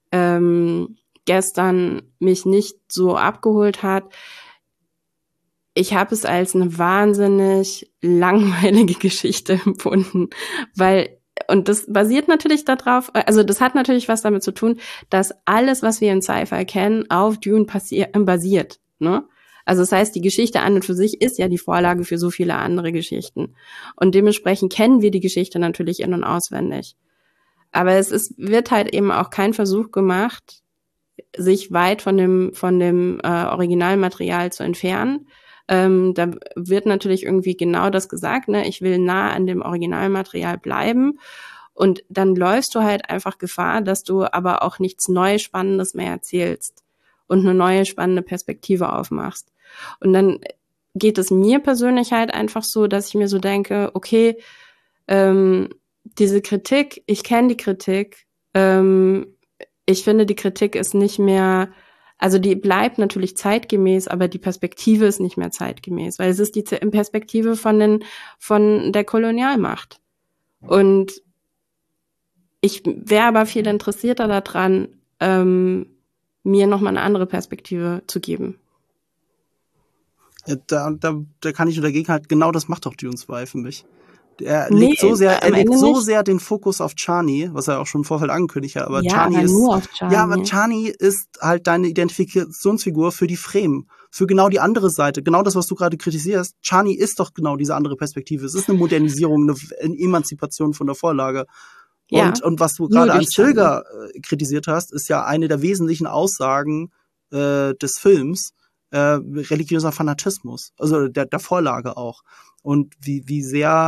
gestern mich nicht so abgeholt hat. Ich habe es als eine wahnsinnig langweilige Geschichte empfunden, und das basiert natürlich darauf, also das hat natürlich was damit zu tun, dass alles, was wir in Sci-Fi kennen, auf Dune basiert, ne? Also das heißt, die Geschichte an und für sich ist ja die Vorlage für so viele andere Geschichten. Und dementsprechend kennen wir die Geschichte natürlich in- und auswendig. Aber wird halt eben auch kein Versuch gemacht, sich weit von dem Originalmaterial zu entfernen. Da wird natürlich irgendwie genau das gesagt, ne? Ich will nah an dem Originalmaterial bleiben. Und dann läufst du halt einfach Gefahr, dass du aber auch nichts Neues, Spannendes mehr erzählst und eine neue, spannende Perspektive aufmachst. Und dann geht es mir persönlich halt einfach so, dass ich mir so denke, okay, diese Kritik, ich kenne die Kritik, ich finde, die Kritik ist nicht mehr, also die bleibt natürlich zeitgemäß, aber die Perspektive ist nicht mehr zeitgemäß, weil es ist die Perspektive von der Kolonialmacht. Und ich wäre aber viel interessierter daran, mir nochmal eine andere Perspektive zu geben. Ja, da kann ich nur dagegen halt, genau das macht doch Dune 2 für mich. Er legt so sehr den Fokus auf Chani, was er auch schon im Vorfeld angekündigt hat, aber Chani ist halt deine Identifikationsfigur für die Fremen, für genau die andere Seite, genau das, was du gerade kritisierst. Chani ist doch genau diese andere Perspektive. Es ist eine Modernisierung, eine Emanzipation von der Vorlage. Ja, und was du gerade an Stilgar kritisiert hast, ist ja eine der wesentlichen Aussagen des Films, religiöser Fanatismus, also der Vorlage auch. Und wie sehr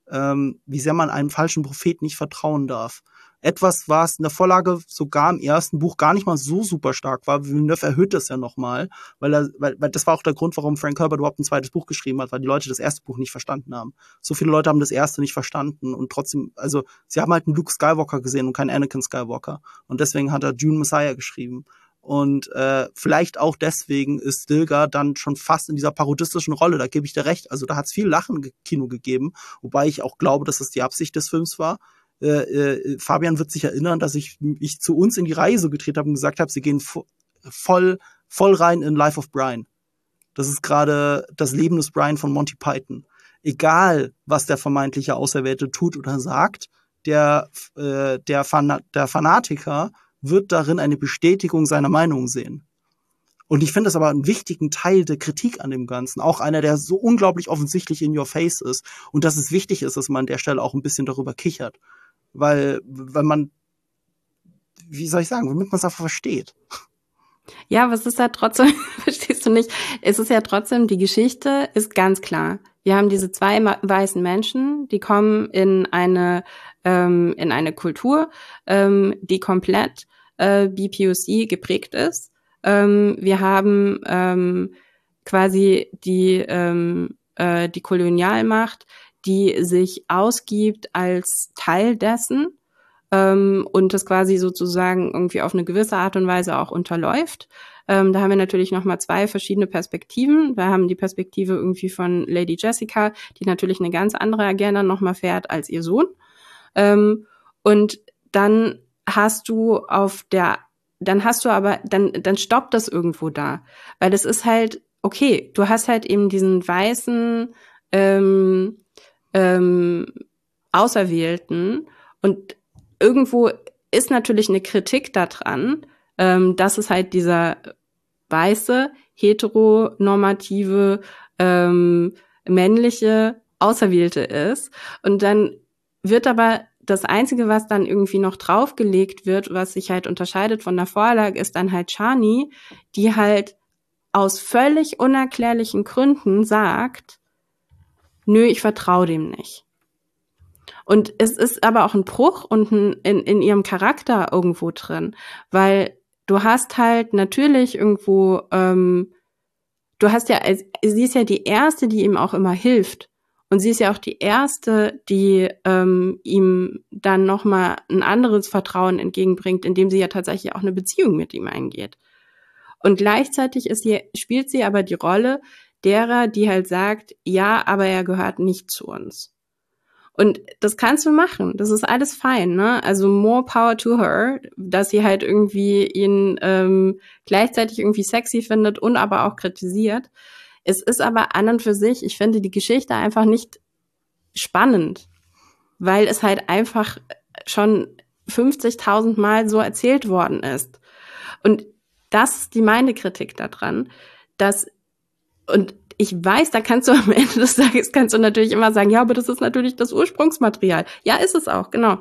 wie sehr man einem falschen Propheten nicht vertrauen darf. Etwas, was in der Vorlage sogar im ersten Buch gar nicht mal so super stark war. Villeneuve erhöht das ja nochmal, weil das war auch der Grund, warum Frank Herbert überhaupt ein zweites Buch geschrieben hat, weil die Leute das erste Buch nicht verstanden haben. So viele Leute haben das erste nicht verstanden und trotzdem, also sie haben halt einen Luke Skywalker gesehen und keinen Anakin Skywalker. Und deswegen hat er Dune Messiah geschrieben. Und vielleicht auch deswegen ist Stilgar dann schon fast in dieser parodistischen Rolle, da gebe ich dir recht. Also da hat es viel Lachen im Kino gegeben, wobei ich auch glaube, dass das die Absicht des Films war. Fabian wird sich erinnern, dass ich zu uns in die Reihe so gedreht habe und gesagt habe, sie gehen voll rein in Life of Brian. Das ist gerade das Leben des Brian von Monty Python. Egal, was der vermeintliche Auserwählte tut oder sagt, der Fanatiker wird darin eine Bestätigung seiner Meinung sehen. Und ich finde das aber einen wichtigen Teil der Kritik an dem Ganzen. Auch einer, der so unglaublich offensichtlich in your face ist. Und dass es wichtig ist, dass man an der Stelle auch ein bisschen darüber kichert. Weil man, wie soll ich sagen, damit man es einfach versteht. Ja, aber es ist ja trotzdem, verstehst du nicht, es ist ja trotzdem, die Geschichte ist ganz klar. Wir haben diese zwei weißen Menschen, die kommen in eine Kultur, die komplett BPOC geprägt ist. Wir haben quasi die Kolonialmacht, die sich ausgibt als Teil dessen und das quasi sozusagen irgendwie auf eine gewisse Art und Weise auch unterläuft. Da haben wir natürlich nochmal zwei verschiedene Perspektiven. Wir haben die Perspektive irgendwie von Lady Jessica, die natürlich eine ganz andere Agenda nochmal fährt als ihr Sohn. Und dann dann stoppt das irgendwo da. Weil das ist halt, okay, du hast halt eben diesen weißen Auserwählten und irgendwo ist natürlich eine Kritik daran, dass es halt dieser weiße, heteronormative, männliche Auserwählte ist. Und dann wird aber das Einzige, was dann irgendwie noch draufgelegt wird, was sich halt unterscheidet von der Vorlage, ist dann halt Chani, die halt aus völlig unerklärlichen Gründen sagt, nö, ich vertraue dem nicht. Und es ist aber auch ein Bruch und in ihrem Charakter irgendwo drin, weil du hast halt natürlich irgendwo, sie ist ja die Erste, die ihm auch immer hilft. Und sie ist ja auch die Erste, die ihm dann nochmal ein anderes Vertrauen entgegenbringt, indem sie ja tatsächlich auch eine Beziehung mit ihm eingeht. Und gleichzeitig spielt sie aber die Rolle derer, die halt sagt, ja, aber er gehört nicht zu uns. Und das kannst du machen, das ist alles fein, ne? Also more power to her, dass sie halt irgendwie ihn gleichzeitig irgendwie sexy findet und aber auch kritisiert. Es ist aber an und für sich, ich finde die Geschichte einfach nicht spannend, weil es halt einfach schon 50.000 Mal so erzählt worden ist. Und das ist meine Kritik daran, und ich weiß, da kannst du am Ende des Tages natürlich immer sagen, ja, aber das ist natürlich das Ursprungsmaterial. Ja, ist es auch, genau.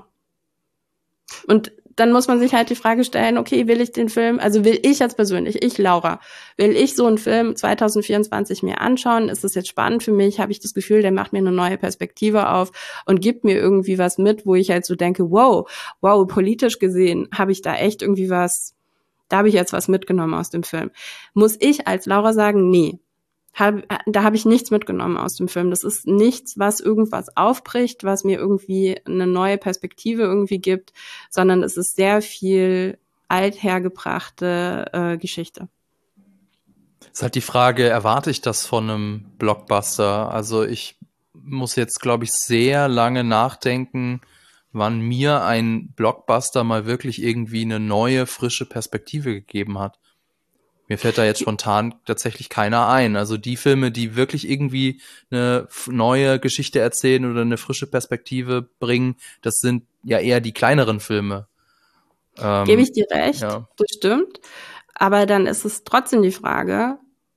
Und dann muss man sich halt die Frage stellen, okay, will ich jetzt persönlich, Laura, will ich so einen Film 2024 mir anschauen? Ist das jetzt spannend für mich? Habe ich das Gefühl, der macht mir eine neue Perspektive auf und gibt mir irgendwie was mit, wo ich halt so denke, wow, politisch gesehen habe ich da echt irgendwie da habe ich jetzt was mitgenommen aus dem Film. Muss ich als Laura sagen, nee. Da habe ich nichts mitgenommen aus dem Film. Das ist nichts, was irgendwas aufbricht, was mir irgendwie eine neue Perspektive irgendwie gibt, sondern es ist sehr viel althergebrachte Geschichte. Es ist halt die Frage, erwarte ich das von einem Blockbuster? Also ich muss jetzt, glaube ich, sehr lange nachdenken, wann mir ein Blockbuster mal wirklich irgendwie eine neue, frische Perspektive gegeben hat. Mir fällt da jetzt spontan tatsächlich keiner ein. Also die Filme, die wirklich irgendwie eine neue Geschichte erzählen oder eine frische Perspektive bringen, das sind ja eher die kleineren Filme. Gebe ich dir recht, ja. Das stimmt. Aber dann ist es trotzdem die Frage,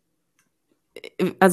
es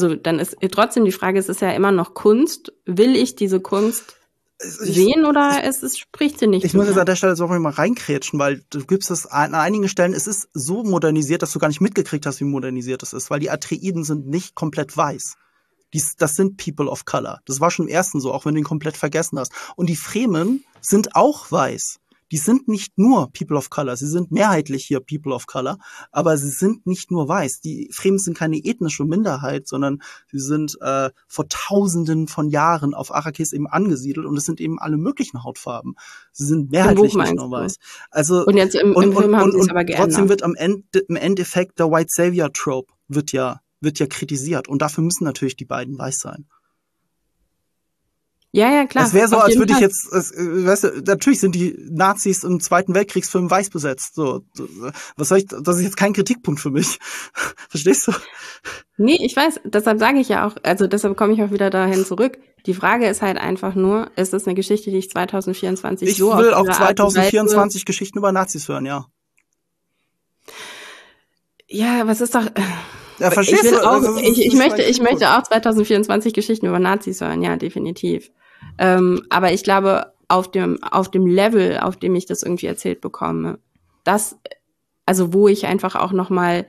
ist ja immer noch Kunst. Will ich diese Kunst sehen oder spricht sie nicht? Ich muss jetzt an der Stelle so mal reinkrätschen, weil du gibst es an einigen Stellen, es ist so modernisiert, dass du gar nicht mitgekriegt hast, wie modernisiert es ist, weil die Atreiden sind nicht komplett weiß. Das sind People of Color. Das war schon im ersten so, auch wenn du ihn komplett vergessen hast. Und die Fremen sind auch weiß. Die sind nicht nur People of Color, sie sind mehrheitlich hier People of Color, aber sie sind nicht nur weiß. Die Fremen sind keine ethnische Minderheit, sondern sie sind vor Tausenden von Jahren auf Arrakis eben angesiedelt und es sind eben alle möglichen Hautfarben. Sie sind mehrheitlich nicht nur weiß. Also und jetzt im Film haben sie es aber geändert. Trotzdem wird im Endeffekt der White Savior Trope wird ja kritisiert und dafür müssen natürlich die beiden weiß sein. Ja, klar. Es wäre so, als würde ich jetzt, weißt du, natürlich sind die Nazis im Zweiten Weltkriegsfilm weiß besetzt. So, was soll ich, das ist jetzt kein Kritikpunkt für mich. Verstehst du? Nee, ich weiß, deshalb sage ich ja auch, also deshalb komme ich auch wieder dahin zurück. Die Frage ist halt einfach nur, ist das eine Geschichte, die ich 2024 ich will auch 2024 Geschichten über Nazis hören, ja. Ja, aber es ist doch... Ja, verstehst du? Ich möchte auch 2024 Geschichten über Nazis hören, ja, definitiv. Aber ich glaube, auf dem Level, auf dem ich das irgendwie erzählt bekomme, also wo ich einfach auch nochmal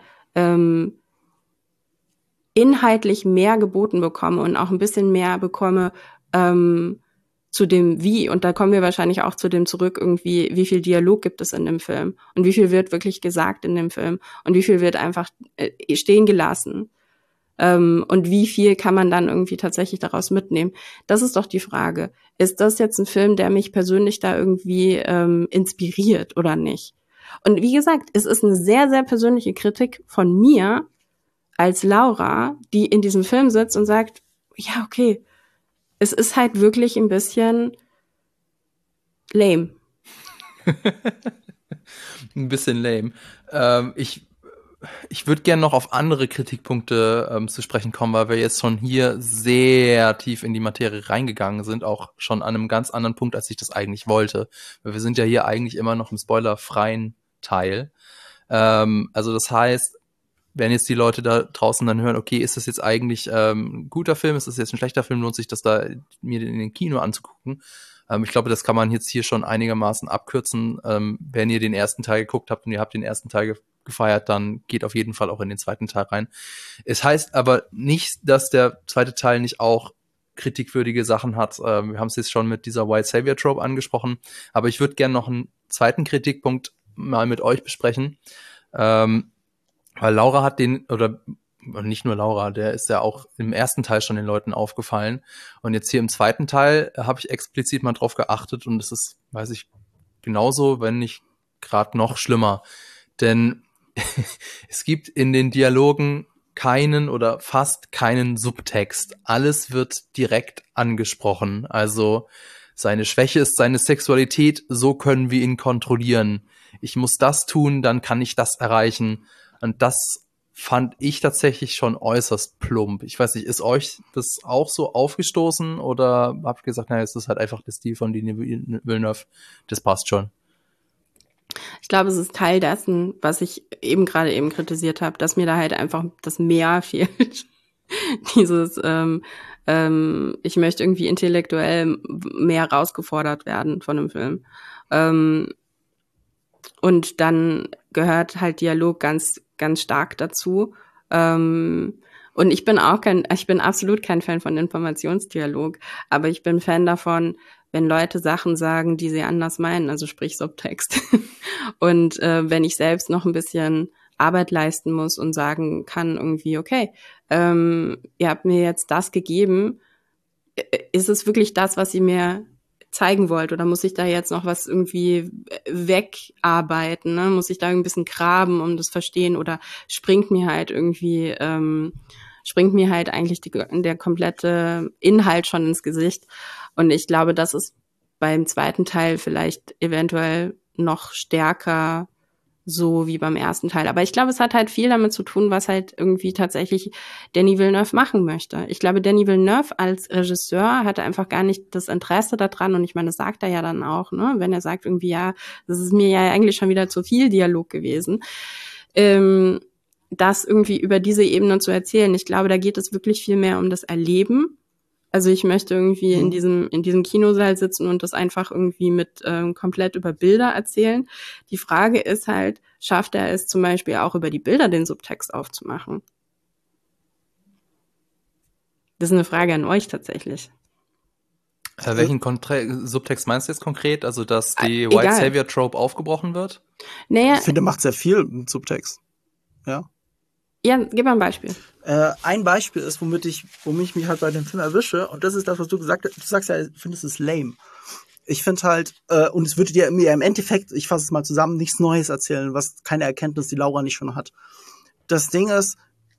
inhaltlich mehr geboten bekomme und auch ein bisschen mehr bekomme zu dem Wie. Und da kommen wir wahrscheinlich auch zu dem zurück, irgendwie, wie viel Dialog gibt es in dem Film und wie viel wird wirklich gesagt in dem Film und wie viel wird einfach stehen gelassen. Und wie viel kann man dann irgendwie tatsächlich daraus mitnehmen? Das ist doch die Frage. Ist das jetzt ein Film, der mich persönlich da irgendwie inspiriert oder nicht? Und wie gesagt, es ist eine sehr, sehr persönliche Kritik von mir als Laura, die in diesem Film sitzt und sagt, ja, okay, es ist halt wirklich ein bisschen lame. Ein bisschen lame. Ich würde gerne noch auf andere Kritikpunkte zu sprechen kommen, weil wir jetzt schon hier sehr tief in die Materie reingegangen sind, auch schon an einem ganz anderen Punkt, als ich das eigentlich wollte. Weil wir sind ja hier eigentlich immer noch im spoilerfreien Teil. Also das heißt, wenn jetzt die Leute da draußen dann hören, okay, ist das jetzt eigentlich ein guter Film, ist das jetzt ein schlechter Film, lohnt sich das da mir in den Kino anzugucken? Ich glaube, das kann man jetzt hier schon einigermaßen abkürzen. Wenn ihr den ersten Teil geguckt habt und ihr habt den ersten Teil gefeiert, dann geht auf jeden Fall auch in den zweiten Teil rein. Es heißt aber nicht, dass der zweite Teil nicht auch kritikwürdige Sachen hat. Wir haben es jetzt schon mit dieser White Savior Trope angesprochen, aber ich würde gerne noch einen zweiten Kritikpunkt mal mit euch besprechen. Weil Laura hat oder nicht nur Laura, der ist ja auch im ersten Teil schon den Leuten aufgefallen. Und jetzt hier im zweiten Teil habe ich explizit mal drauf geachtet und es ist, weiß ich, genauso, wenn nicht gerade noch schlimmer. Denn es gibt in den Dialogen keinen oder fast keinen Subtext. Alles wird direkt angesprochen. Also seine Schwäche ist seine Sexualität, so können wir ihn kontrollieren. Ich muss das tun, dann kann ich das erreichen. Und das fand ich tatsächlich schon äußerst plump. Ich weiß nicht, ist euch das auch so aufgestoßen oder habt ihr gesagt, naja, es ist halt einfach der Stil von Denis Villeneuve, das passt schon? Ich glaube, es ist Teil dessen, was ich eben kritisiert habe, dass mir da halt einfach das Mehr fehlt. Dieses, ich möchte irgendwie intellektuell mehr rausgefordert werden von einem Film. Und dann gehört halt Dialog ganz, ganz stark dazu. Und ich bin absolut kein Fan von Informationsdialog, aber ich bin Fan davon, wenn Leute Sachen sagen, die sie anders meinen, also sprich Subtext. Und wenn ich selbst noch ein bisschen Arbeit leisten muss und sagen kann irgendwie, okay, ihr habt mir jetzt das gegeben, ist es wirklich das, was ihr mir zeigen wollt, oder muss ich da jetzt noch was irgendwie wegarbeiten, ne? Muss ich da ein bisschen graben, um das verstehen, oder springt mir halt eigentlich der komplette Inhalt schon ins Gesicht. Und ich glaube, das ist beim zweiten Teil vielleicht eventuell noch stärker so wie beim ersten Teil. Aber ich glaube, es hat halt viel damit zu tun, was halt irgendwie tatsächlich Denis Villeneuve machen möchte. Ich glaube, Denis Villeneuve als Regisseur hatte einfach gar nicht das Interesse daran, und ich meine, das sagt er ja dann auch, ne, wenn er sagt irgendwie, ja, das ist mir ja eigentlich schon wieder zu viel Dialog gewesen, das irgendwie über diese Ebene zu erzählen. Ich glaube, da geht es wirklich viel mehr um das Erleben. Also ich möchte irgendwie in diesem Kinosaal sitzen und das einfach irgendwie mit komplett über Bilder erzählen. Die Frage ist halt, schafft er es zum Beispiel auch über die Bilder den Subtext aufzumachen? Das ist eine Frage an euch tatsächlich. Welchen Subtext meinst du jetzt konkret? Also, dass die Egal. White Savior Trope aufgebrochen wird? Naja, Ich finde, er macht sehr viel mit Subtext. Ja. ja, gib mal ein Beispiel. Ein Beispiel ist, womit ich mich halt bei dem Film erwische, und das ist das, was du gesagt hast. Du sagst ja, ich finde, es ist lame. Ich finde halt, und es würde dir mir im Endeffekt, ich fasse es mal zusammen, nichts Neues erzählen, was keine Erkenntnis die Laura nicht schon hat. Das Ding ist,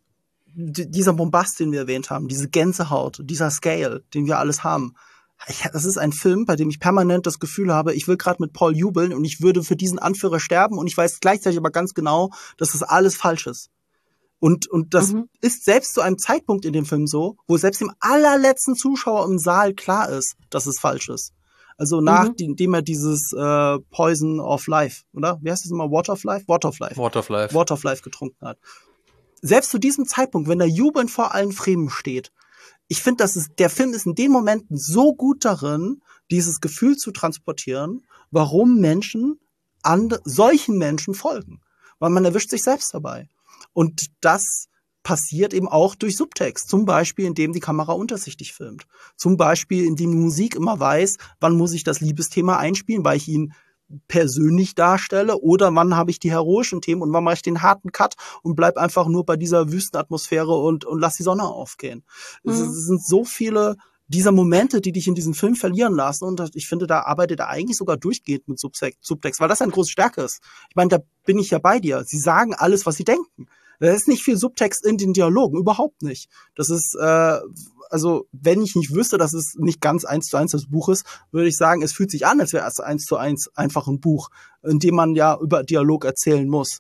dieser Bombast, den wir erwähnt haben, diese Gänsehaut, dieser Scale, den wir alles haben, das ist ein Film, bei dem ich permanent das Gefühl habe, ich will gerade mit Paul jubeln und ich würde für diesen Anführer sterben und ich weiß gleichzeitig aber ganz genau, dass das alles falsch ist. Und das ist selbst zu einem Zeitpunkt in dem Film so, wo selbst dem allerletzten Zuschauer im Saal klar ist, dass es falsch ist. Also nachdem er dieses Poison of Life, oder? Wie heißt das immer? Water of Life? Water of Life. Water of Life getrunken hat. Selbst zu diesem Zeitpunkt, wenn er jubelnd vor allen Fremen steht, ich finde, der Film ist in den Momenten so gut darin, dieses Gefühl zu transportieren, warum Menschen solchen Menschen folgen. Weil man erwischt sich selbst dabei. Und das passiert eben auch durch Subtext. Zum Beispiel, indem die Kamera untersichtig filmt. Zum Beispiel, indem die Musik immer weiß, wann muss ich das Liebesthema einspielen, weil ich ihn persönlich darstelle, oder wann habe ich die heroischen Themen und wann mache ich den harten Cut und bleib einfach nur bei dieser Wüstenatmosphäre und lass die Sonne aufgehen. Es sind so viele dieser Momente, die dich in diesem Film verlieren lassen, und ich finde, da arbeitet er eigentlich sogar durchgehend mit Subtext, weil das eine große Stärke ist. Ich meine, da bin ich ja bei dir. Sie sagen alles, was sie denken. Da ist nicht viel Subtext in den Dialogen, überhaupt nicht. Das ist, also wenn ich nicht wüsste, dass es nicht ganz 1:1 das Buch ist, würde ich sagen, es fühlt sich an, als wäre es 1:1 einfach ein Buch, in dem man ja über Dialog erzählen muss.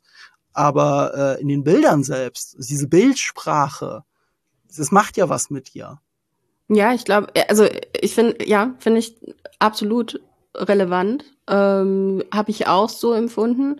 Aber in den Bildern selbst, diese Bildsprache, das macht ja was mit dir. Ja, ich glaube, also ich finde ich absolut relevant. Habe ich auch so empfunden.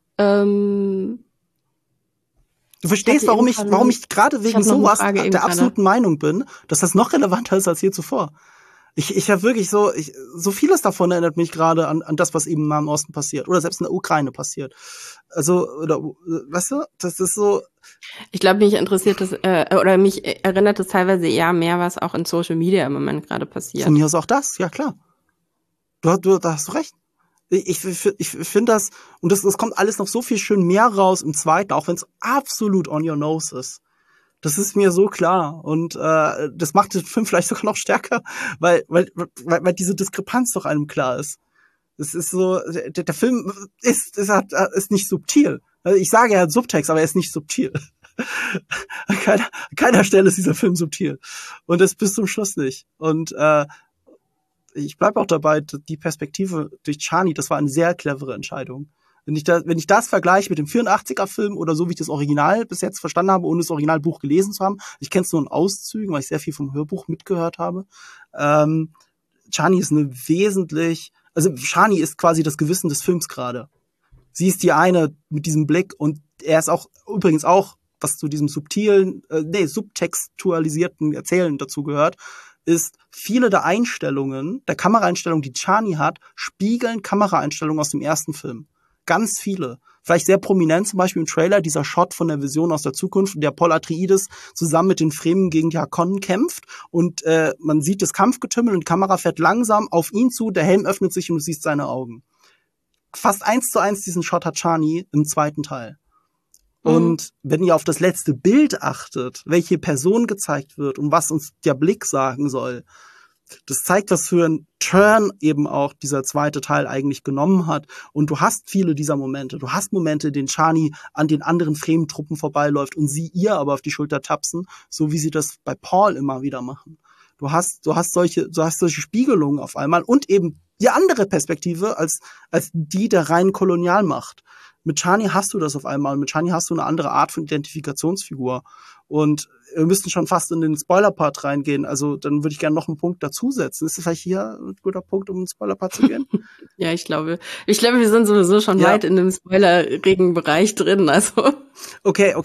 Du verstehst, warum ich gerade wegen sowas der absoluten Meinung bin, dass das noch relevanter ist als je zuvor. Ich habe wirklich so vieles davon erinnert mich gerade an das, was eben im Nahen Osten passiert oder selbst in der Ukraine passiert. Also, oder, weißt du, das ist so. Ich glaube, mich interessiert das, oder mich erinnert es teilweise eher mehr, was auch in Social Media im Moment gerade passiert. Von mir aus auch das, ja klar. Da hast du recht. Ich finde das, und das kommt alles noch so viel schön mehr raus im zweiten, auch wenn es absolut on your nose ist. Das ist mir so klar. Und das macht den Film vielleicht sogar noch stärker, weil diese Diskrepanz doch einem klar ist. Es ist so, der Film ist nicht subtil. Also ich sage, er hat Subtext, aber er ist nicht subtil. An keiner Stelle ist dieser Film subtil. Und das bis zum Schluss nicht. Und ich bleibe auch dabei, die Perspektive durch Chani, das war eine sehr clevere Entscheidung. Wenn ich das vergleiche mit dem 84er-Film oder so, wie ich das Original bis jetzt verstanden habe, ohne das Originalbuch gelesen zu haben, ich kenne es nur in Auszügen, weil ich sehr viel vom Hörbuch mitgehört habe. Chani ist Chani ist quasi das Gewissen des Films gerade. Sie ist die eine mit diesem Blick, und er ist auch übrigens auch, was zu diesem subtextualisierten Erzählen dazu gehört, ist, viele der Kameraeinstellungen, die Chani hat, spiegeln Kameraeinstellungen aus dem ersten Film. Ganz viele. Vielleicht sehr prominent, zum Beispiel im Trailer, dieser Shot von der Vision aus der Zukunft, in der Paul Atreides zusammen mit den Fremen gegen die Harkonnen kämpft, und man sieht das Kampfgetümmel und die Kamera fährt langsam auf ihn zu, der Helm öffnet sich und du siehst seine Augen. Fast 1:1 diesen Shot hat Chani im zweiten Teil. Und wenn ihr auf das letzte Bild achtet, welche Person gezeigt wird und was uns der Blick sagen soll, das zeigt, was für ein Turn eben auch dieser zweite Teil eigentlich genommen hat. Und du hast viele dieser Momente. Du hast Momente, in denen Chani an den anderen Fremen-Truppen vorbeiläuft und sie ihr aber auf die Schulter tapsen, so wie sie das bei Paul immer wieder machen. Du hast solche Spiegelungen auf einmal und eben die andere Perspektive als die der reinen Kolonialmacht. Mit Chani hast du das auf einmal. Mit Chani hast du eine andere Art von Identifikationsfigur. Und wir müssten schon fast in den Spoiler-Part reingehen. Also dann würde ich gerne noch einen Punkt dazusetzen. Ist das vielleicht hier ein guter Punkt, um in den Spoiler-Part zu gehen? Ja, ich glaube, wir sind sowieso schon weit in dem spoilerregen Bereich drin. Also. Okay.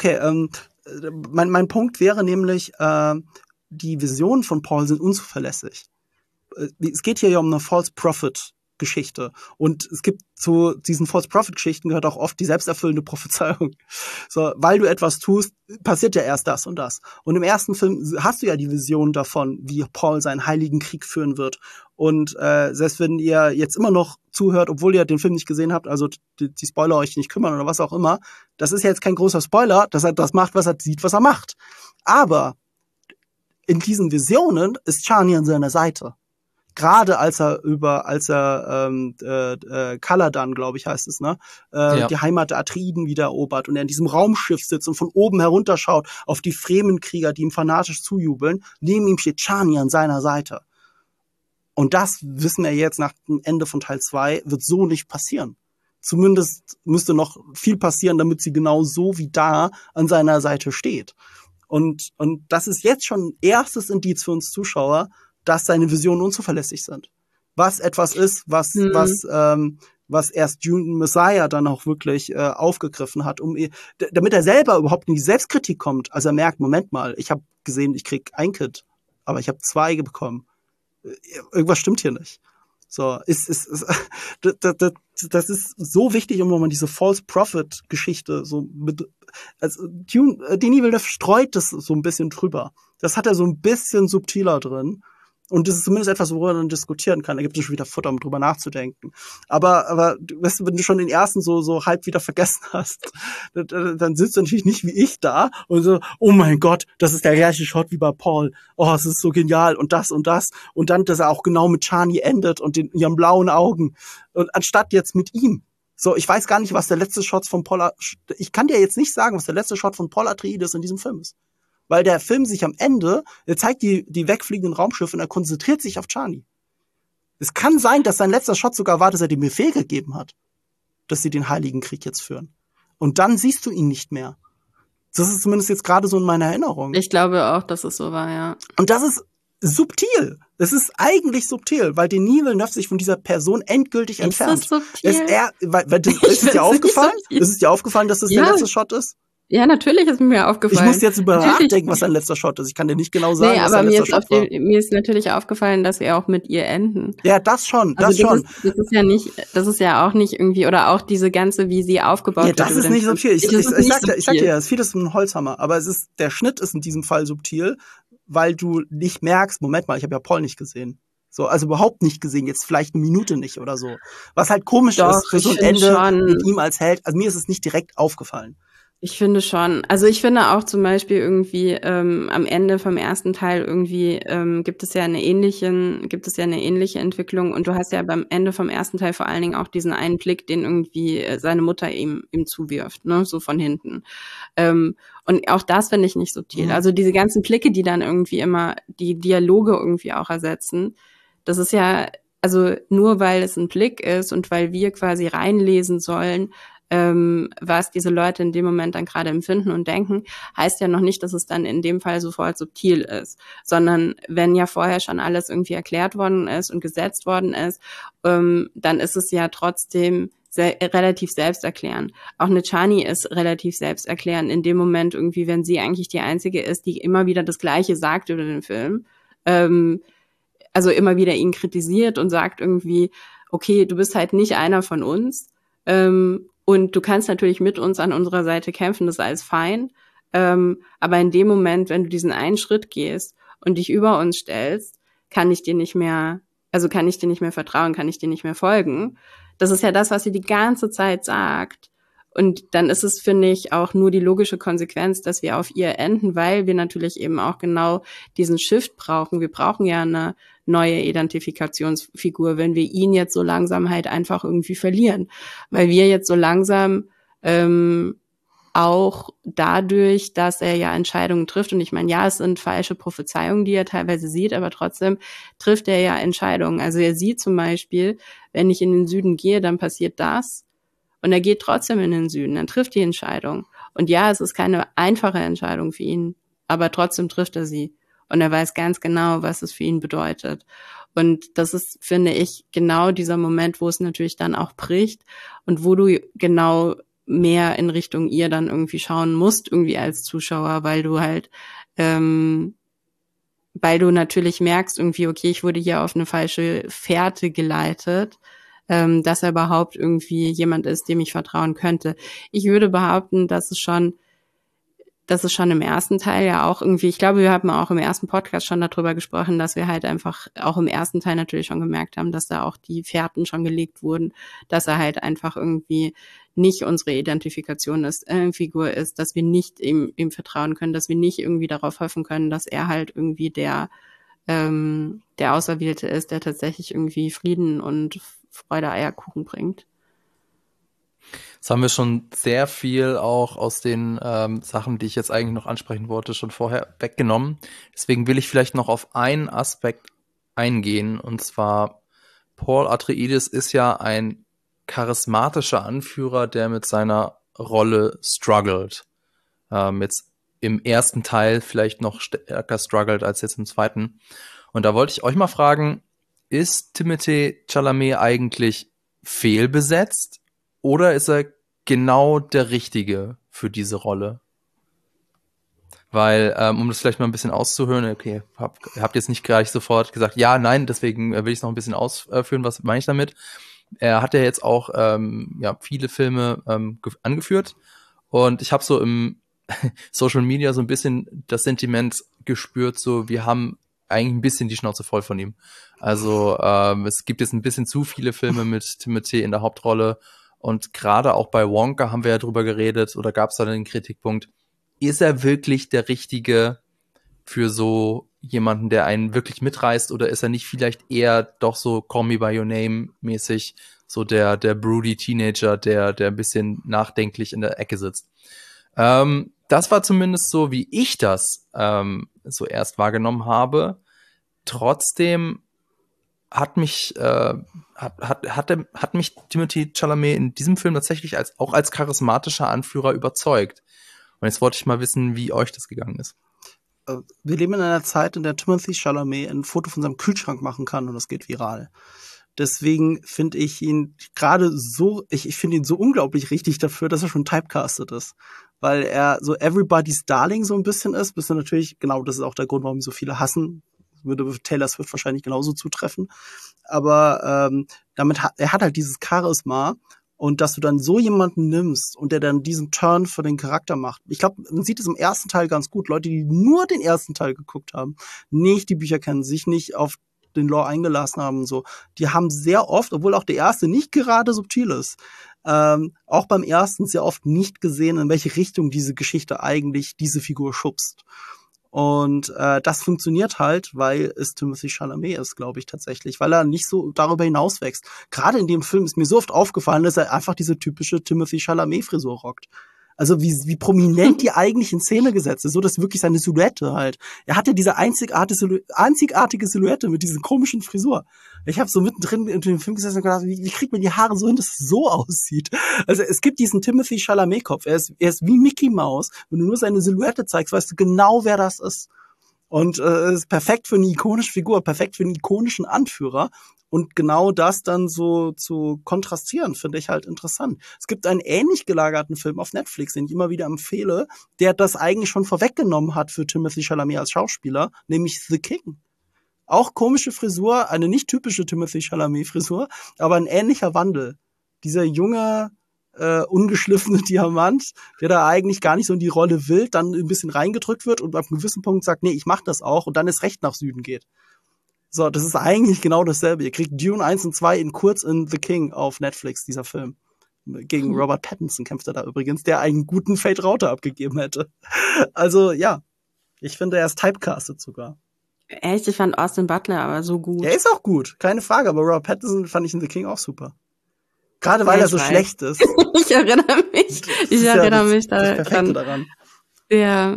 Mein Punkt wäre nämlich, die Visionen von Paul sind unzuverlässig. Es geht hier ja um eine False Prophet Geschichte. Und es gibt zu diesen False Prophet Geschichten gehört auch oft die selbsterfüllende Prophezeiung. So, weil du etwas tust, passiert ja erst das und das. Und im ersten Film hast du ja die Vision davon, wie Paul seinen heiligen Krieg führen wird. Und selbst wenn ihr jetzt immer noch zuhört, obwohl ihr den Film nicht gesehen habt, also die Spoiler euch nicht kümmern oder was auch immer, das ist ja jetzt kein großer Spoiler, dass er das macht, was er sieht, was er macht. Aber in diesen Visionen ist Chani an seiner Seite. Gerade als er Caladan, glaube ich, heißt es, ne? Die Heimat der Atriden wieder erobert und er in diesem Raumschiff sitzt und von oben herunterschaut auf die Fremenkrieger, die ihm fanatisch zujubeln. Neben ihm steht Chani an seiner Seite. Und das wissen wir jetzt nach dem Ende von Teil 2, wird so nicht passieren. Zumindest müsste noch viel passieren, damit sie genau so wie da an seiner Seite steht. Und das ist jetzt schon ein erstes Indiz für uns Zuschauer, dass seine Visionen unzuverlässig sind. Was etwas ist, was erst Dune Messiah dann auch wirklich aufgegriffen hat, damit er selber überhaupt in die Selbstkritik kommt. Also er merkt, Moment mal, ich habe gesehen, ich krieg ein Kind, aber ich habe 2 bekommen. Irgendwas stimmt hier nicht. So, das ist so wichtig, um nochmal diese False Prophet Geschichte so mit, also Denis Villeneuve streut das so ein bisschen drüber. Das hat er so ein bisschen subtiler drin. Und das ist zumindest etwas, worüber man diskutieren kann. Da gibt es schon wieder Futter, um drüber nachzudenken. Aber weißt du, wenn du schon den ersten so halb wieder vergessen hast, dann sitzt du natürlich nicht wie ich da und so, oh mein Gott, das ist der gleiche Shot wie bei Paul. Oh, es ist so genial und das und das. Und dann, dass er auch genau mit Chani endet und ihren blauen Augen. Und anstatt jetzt mit ihm. So, ich weiß gar nicht, was der letzte Shot von Paul, ich kann dir jetzt nicht sagen, was der letzte Shot von Paul Atreides in diesem Film ist. Weil der Film sich am Ende, er zeigt die wegfliegenden Raumschiffe und er konzentriert sich auf Chani. Es kann sein, dass sein letzter Shot sogar war, dass er den Befehl gegeben hat, dass sie den Heiligen Krieg jetzt führen. Und dann siehst du ihn nicht mehr. Das ist zumindest jetzt gerade so in meiner Erinnerung. Ich glaube auch, dass es so war, ja. Und das ist subtil. Es ist eigentlich subtil, weil Denis Villeneuve sich von dieser Person endgültig entfernt. Ist das subtil? Ist es dir aufgefallen? Ist es dir aufgefallen, dass das der letzte Shot ist? Ja, natürlich ist mir aufgefallen. Ich muss jetzt nachdenken, was sein letzter Shot ist. Ich kann dir nicht genau sagen, was sein letzter Shot war. Mir ist natürlich aufgefallen, dass wir auch mit ihr enden. Ja, das schon. Das ist ja auch nicht irgendwie, oder auch diese ganze, wie sie aufgebaut wird. Ja, das ist nicht subtil. Ich sag dir, es ist vieles ein Holzhammer. Aber der Schnitt ist in diesem Fall subtil, weil du nicht merkst, Moment mal, ich habe ja Paul nicht gesehen. So, also überhaupt nicht gesehen, jetzt vielleicht eine Minute nicht oder so. Was halt komisch ist für so ein Ende mit ihm als Held. Also mir ist es nicht direkt aufgefallen. Ich finde schon. Also ich finde auch zum Beispiel irgendwie am Ende vom ersten Teil irgendwie gibt es ja eine ähnliche Entwicklung und du hast ja beim Ende vom ersten Teil vor allen Dingen auch diesen einen Blick, den irgendwie seine Mutter ihm zuwirft, ne, so von hinten. Und auch das finde ich nicht subtil. Mhm. Also diese ganzen Blicke, die dann irgendwie immer die Dialoge irgendwie auch ersetzen, das ist ja, also nur weil es ein Blick ist und weil wir quasi reinlesen sollen, was diese Leute in dem Moment dann gerade empfinden und denken, heißt ja noch nicht, dass es dann in dem Fall sofort subtil ist, sondern wenn ja vorher schon alles irgendwie erklärt worden ist und gesetzt worden ist, dann ist es ja trotzdem relativ selbsterklärend. Auch eine Chani ist relativ selbsterklärend in dem Moment irgendwie, wenn sie eigentlich die Einzige ist, die immer wieder das Gleiche sagt über den Film, also immer wieder ihn kritisiert und sagt irgendwie, okay, du bist halt nicht einer von uns, und du kannst natürlich mit uns an unserer Seite kämpfen, das ist alles fein. Aber in dem Moment, wenn du diesen einen Schritt gehst und dich über uns stellst, kann ich dir nicht mehr vertrauen, kann ich dir nicht mehr folgen. Das ist ja das, was sie die ganze Zeit sagt. Und dann ist es, finde ich, auch nur die logische Konsequenz, dass wir auf ihr enden, weil wir natürlich eben auch genau diesen Shift brauchen. Wir brauchen ja eine neue Identifikationsfigur, wenn wir ihn jetzt so langsam halt einfach irgendwie verlieren. Weil wir jetzt so langsam auch dadurch, dass er ja Entscheidungen trifft, und ich meine, ja, es sind falsche Prophezeiungen, die er teilweise sieht, aber trotzdem trifft er ja Entscheidungen. Also er sieht zum Beispiel, wenn ich in den Süden gehe, dann passiert das. Und er geht trotzdem in den Süden, dann trifft die Entscheidung. Und ja, es ist keine einfache Entscheidung für ihn, aber trotzdem trifft er sie. Und er weiß ganz genau, was es für ihn bedeutet. Und das ist, finde ich, genau dieser Moment, wo es natürlich dann auch bricht und wo du genau mehr in Richtung ihr dann irgendwie schauen musst, irgendwie als Zuschauer, weil du halt, weil du natürlich merkst irgendwie, okay, ich wurde hier auf eine falsche Fährte geleitet, dass er überhaupt irgendwie jemand ist, dem ich vertrauen könnte. Ich würde behaupten, dass es schon im ersten Teil ja auch irgendwie, ich glaube, wir haben auch im ersten Podcast schon darüber gesprochen, dass wir halt einfach auch im ersten Teil natürlich schon gemerkt haben, dass da auch die Fährten schon gelegt wurden, dass er halt einfach irgendwie nicht unsere Figur ist, dass wir nicht ihm vertrauen können, dass wir nicht irgendwie darauf hoffen können, dass er halt irgendwie der Auserwählte ist, der tatsächlich irgendwie Frieden und Freude, Eierkuchen bringt. Das haben wir schon sehr viel auch aus den Sachen, die ich jetzt eigentlich noch ansprechen wollte, schon vorher weggenommen. Deswegen will ich vielleicht noch auf einen Aspekt eingehen. Und zwar, Paul Atreides ist ja ein charismatischer Anführer, der mit seiner Rolle struggelt. Jetzt im ersten Teil vielleicht noch stärker struggelt als jetzt im zweiten. Und da wollte ich euch mal fragen, ist Timothée Chalamet eigentlich fehlbesetzt? Oder ist er genau der Richtige für diese Rolle? Weil, um das vielleicht mal ein bisschen auszuhören, okay, habt jetzt nicht gleich sofort gesagt, ja, nein, deswegen will ich es noch ein bisschen ausführen, was meine ich damit? Er hat ja jetzt auch viele Filme angeführt und ich habe so im Social Media so ein bisschen das Sentiment gespürt, so wir haben eigentlich ein bisschen die Schnauze voll von ihm. Also es gibt jetzt ein bisschen zu viele Filme mit Timothée in der Hauptrolle. Und gerade auch bei Wonka haben wir ja drüber geredet, oder gab es da den Kritikpunkt, ist er wirklich der Richtige für so jemanden, der einen wirklich mitreißt, oder ist er nicht vielleicht eher doch so Call Me By Your Name mäßig, so der broody Teenager, der ein bisschen nachdenklich in der Ecke sitzt. Das war zumindest so, wie ich das so erst wahrgenommen habe. Trotzdem hat mich Timothée Chalamet in diesem Film tatsächlich als charismatischer Anführer überzeugt. Und jetzt wollte ich mal wissen, wie euch das gegangen ist. Wir leben in einer Zeit, in der Timothée Chalamet ein Foto von seinem Kühlschrank machen kann und das geht viral. Deswegen finde ich ihn gerade so, ich finde ihn so unglaublich richtig dafür, dass er schon typecastet ist. Weil er so Everybody's Darling so ein bisschen ist, bis er natürlich, genau, das ist auch der Grund, warum ihn so viele hassen. Würde Taylor Swift wahrscheinlich genauso zutreffen. Aber er hat halt dieses Charisma und dass du dann so jemanden nimmst und der dann diesen Turn für den Charakter macht. Ich glaube, man sieht es im ersten Teil ganz gut. Leute, die nur den ersten Teil geguckt haben, nicht die Bücher kennen, sich nicht auf den Lore eingelassen haben und so, die haben sehr oft, obwohl auch der erste nicht gerade subtil ist, auch beim ersten sehr oft nicht gesehen, in welche Richtung diese Geschichte eigentlich diese Figur schubst. Und das funktioniert halt, weil es Timothée Chalamet ist, glaube ich tatsächlich, weil er nicht so darüber hinaus wächst. Gerade in dem Film ist mir so oft aufgefallen, dass er einfach diese typische Timothée Chalamet-Frisur rockt. Also wie prominent die eigentlich in Szene gesetzt ist, so dass wirklich seine Silhouette halt. Er hatte diese einzigartige Silhouette mit diesen komischen Frisur. Ich habe so mittendrin in dem Film gesessen und gedacht, wie kriegt man die Haare so hin, dass es so aussieht? Also es gibt diesen Timothée Chalamet-Kopf. Er ist wie Mickey Mouse. Wenn du nur seine Silhouette zeigst, weißt du genau, wer das ist. Und ist perfekt für eine ikonische Figur, perfekt für einen ikonischen Anführer. Und genau das dann so zu kontrastieren, finde ich halt interessant. Es gibt einen ähnlich gelagerten Film auf Netflix, den ich immer wieder empfehle, der das eigentlich schon vorweggenommen hat für Timothée Chalamet als Schauspieler, nämlich The King. Auch komische Frisur, eine nicht typische Timothée Chalamet-Frisur, aber ein ähnlicher Wandel. Dieser junge, ungeschliffene Diamant, der da eigentlich gar nicht so in die Rolle will, dann ein bisschen reingedrückt wird und ab einem gewissen Punkt sagt, nee, ich mach das auch und dann es recht nach Süden geht. So, das ist eigentlich genau dasselbe. Ihr kriegt Dune 1 und 2 in kurz in The King auf Netflix, dieser Film. Gegen Robert Pattinson kämpft er da übrigens, der einen guten Fate Rauter abgegeben hätte. Also, ja. Ich finde, er ist typecastet sogar. Echt? Ich fand Austin Butler aber so gut. Er ist auch gut, keine Frage, aber Robert Pattinson fand ich in The King auch super. Gerade weil er so schlecht ist. Ich erinnere mich. Ich erinnere mich daran. Ja,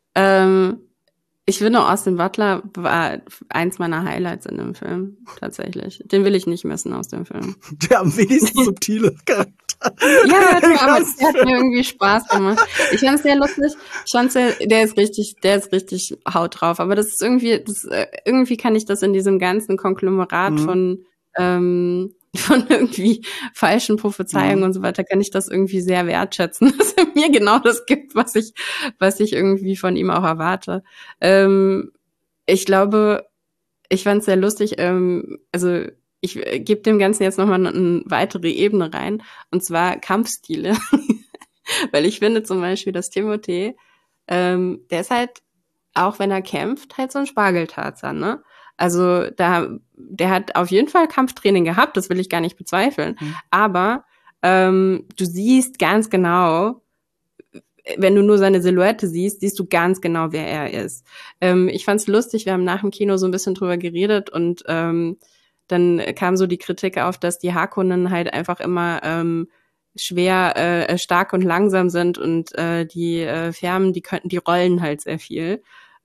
ich finde, Austin Butler war eins meiner Highlights in dem Film, tatsächlich. Den will ich nicht missen aus dem Film. Der am wenigsten subtile Charakter. Ja, aber der hat mir irgendwie Spaß gemacht. Ich fand es sehr lustig. Der ist richtig Haut drauf. Aber das ist irgendwie kann ich das in diesem ganzen Konglomerat von irgendwie falschen Prophezeiungen und so weiter, kann ich das irgendwie sehr wertschätzen, dass er mir genau das gibt, was ich irgendwie von ihm auch erwarte. Ich glaube, ich fand es sehr lustig, also ich gebe dem Ganzen jetzt nochmal eine weitere Ebene rein, und zwar Kampfstile. Weil ich finde zum Beispiel, dass Timothée, der ist halt, auch wenn er kämpft, halt so ein Spargeltarzan, ne? Also der hat auf jeden Fall Kampftraining gehabt, das will ich gar nicht bezweifeln. Aber du siehst ganz genau, wenn du nur seine Silhouette siehst, siehst du ganz genau, wer er ist. Ich fand's lustig, wir haben nach dem Kino so ein bisschen drüber geredet und dann kam so die Kritik auf, dass die Harkonnen halt einfach immer schwer, stark und langsam sind und die Fermen, die rollen halt sehr viel.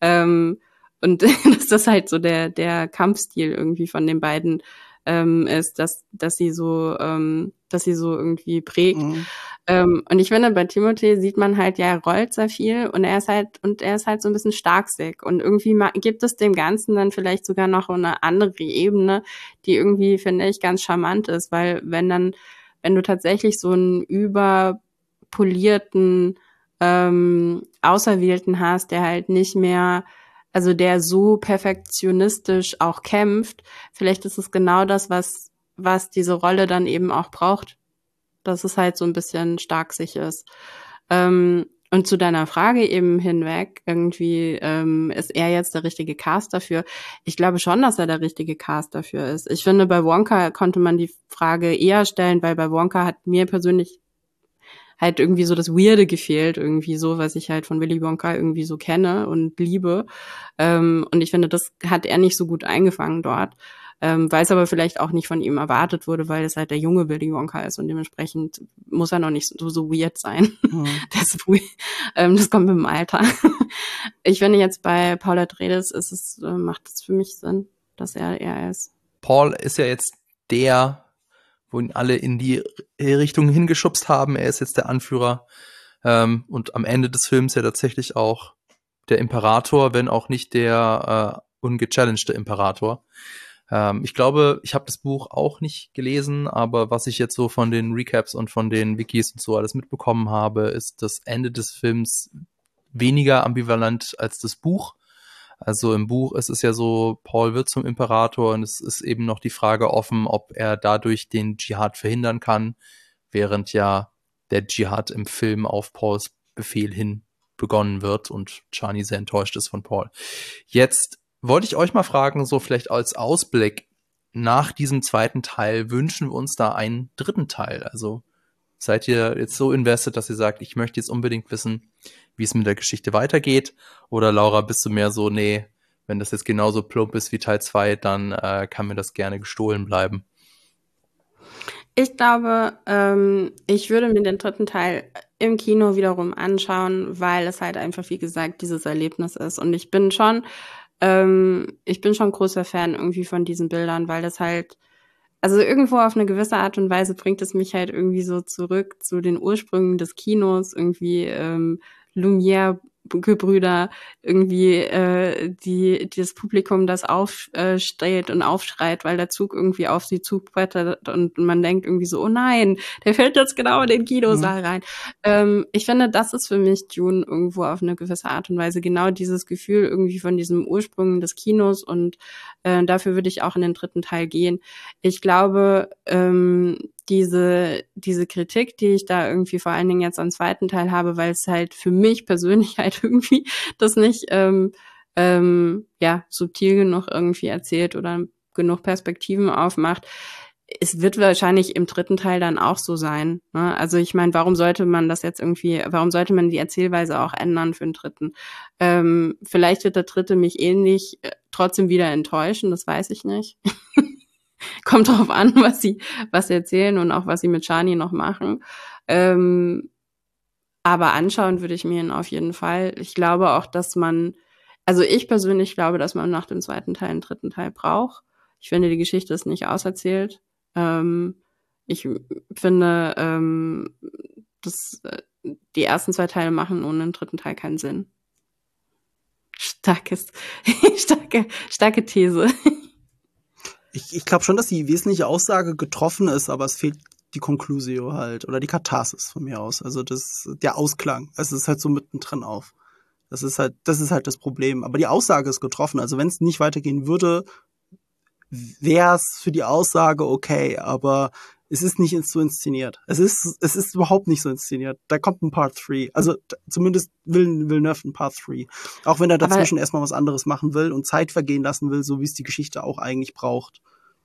Und dass das halt so der Kampfstil irgendwie von den beiden ist, dass sie so irgendwie prägt. Und ich finde, bei Timothée sieht man halt, ja, er rollt sehr viel und er ist halt so ein bisschen starksig und irgendwie gibt es dem Ganzen dann vielleicht sogar noch eine andere Ebene, die irgendwie, finde ich, ganz charmant ist, weil wenn du tatsächlich so einen überpolierten Auserwählten hast, der halt nicht mehr, also der so perfektionistisch auch kämpft, vielleicht ist es genau das, was diese Rolle dann eben auch braucht, dass es halt so ein bisschen starksig ist. Und zu deiner Frage eben hinweg, irgendwie ist er jetzt der richtige Cast dafür? Ich glaube schon, dass er der richtige Cast dafür ist. Ich finde, bei Wonka konnte man die Frage eher stellen, weil bei Wonka hat mir persönlich halt irgendwie so das Weirde gefehlt, irgendwie so, was ich halt von Willy Wonka irgendwie so kenne und liebe. Und ich finde, das hat er nicht so gut eingefangen dort. Weil es aber vielleicht auch nicht von ihm erwartet wurde, weil es halt der junge Willy Wonka ist und dementsprechend muss er noch nicht so weird sein. Das kommt mit dem Alter. Ich finde jetzt bei Paul Atreides macht es für mich Sinn, dass er ist. Paul ist ja jetzt der, wo ihn alle in die Richtung hingeschubst haben. Er ist jetzt der Anführer und am Ende des Films ja tatsächlich auch der Imperator, wenn auch nicht der ungechallengte Imperator. Ich glaube, ich habe das Buch auch nicht gelesen, aber was ich jetzt so von den Recaps und von den Wikis und so alles mitbekommen habe, ist das Ende des Films weniger ambivalent als das Buch. Also im Buch ist es ja so, Paul wird zum Imperator und es ist eben noch die Frage offen, ob er dadurch den Dschihad verhindern kann, während ja der Dschihad im Film auf Pauls Befehl hin begonnen wird und Chani sehr enttäuscht ist von Paul. Jetzt wollte ich euch mal fragen, so vielleicht als Ausblick, nach diesem zweiten Teil wünschen wir uns da einen dritten Teil? Also seid ihr jetzt so invested, dass ihr sagt, ich möchte jetzt unbedingt wissen, wie es mit der Geschichte weitergeht? Oder Laura, bist du mehr so, nee, wenn das jetzt genauso plump ist wie Teil 2, dann kann mir das gerne gestohlen bleiben? Ich glaube, ich würde mir den dritten Teil im Kino wiederum anschauen, weil es halt einfach, wie gesagt, dieses Erlebnis ist. Und ich bin schon großer Fan irgendwie von diesen Bildern, weil das halt, also irgendwo auf eine gewisse Art und Weise bringt es mich halt irgendwie so zurück zu den Ursprüngen des Kinos, irgendwie Lumière-Gebrüder, irgendwie das Publikum, das aufsteht und aufschreit, weil der Zug irgendwie auf sie zubrettert und man denkt irgendwie so, oh nein, der fällt jetzt genau in den Kinosaal rein. Ich finde, das ist für mich Dune irgendwo auf eine gewisse Art und Weise genau dieses Gefühl irgendwie von diesem Ursprung des Kinos und dafür würde ich auch in den dritten Teil gehen. Ich glaube, diese Kritik, die ich da irgendwie vor allen Dingen jetzt am zweiten Teil habe, weil es halt für mich persönlich halt irgendwie das nicht subtil genug irgendwie erzählt oder genug Perspektiven aufmacht. Es wird wahrscheinlich im dritten Teil dann auch so sein. Ne? Also ich meine, warum sollte man die Erzählweise auch ändern für den dritten? Vielleicht wird der dritte mich ähnlich trotzdem wieder enttäuschen, das weiß ich nicht. Kommt drauf an, was sie erzählen und auch was sie mit Chani noch machen. Aber anschauen würde ich mir ihn auf jeden Fall. Ich glaube auch, ich persönlich glaube, dass man nach dem zweiten Teil einen dritten Teil braucht. Ich finde, die Geschichte ist nicht auserzählt. Ich finde, die ersten zwei Teile machen ohne den dritten Teil keinen Sinn. Starke These. Ich glaube schon, dass die wesentliche Aussage getroffen ist, aber es fehlt die Conclusio halt oder die Katharsis von mir aus. Also der Ausklang. Es ist halt so mittendrin auf. Das ist halt das Problem. Aber die Aussage ist getroffen. Also wenn es nicht weitergehen würde, wäre es für die Aussage okay, aber es ist nicht so inszeniert. Es ist überhaupt nicht so inszeniert. Da kommt ein Part 3. Also zumindest Villeneuve ein Part 3. Auch wenn er dazwischen erstmal was anderes machen will und Zeit vergehen lassen will, so wie es die Geschichte auch eigentlich braucht.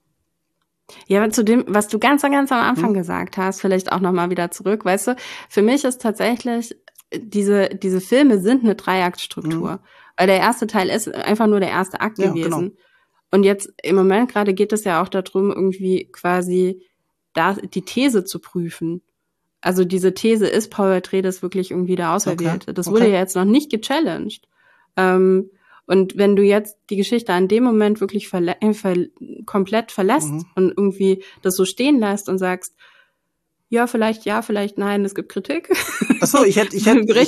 Ja, aber zu dem, was du ganz am Anfang gesagt hast, vielleicht auch nochmal wieder zurück, weißt du, für mich ist tatsächlich, diese Filme sind eine Dreiaktstruktur. Weil der erste Teil ist einfach nur der erste Akt gewesen. Genau. Und jetzt im Moment gerade geht es ja auch darum, irgendwie quasi die These zu prüfen. Also diese These, ist Paul Atreides wirklich irgendwie der Auserwählte? Das wurde ja jetzt noch nicht gechallenged. Und wenn du jetzt die Geschichte an dem Moment wirklich komplett verlässt und irgendwie das so stehen lässt und sagst, ja, vielleicht nein, es gibt Kritik. Achso, ich hätte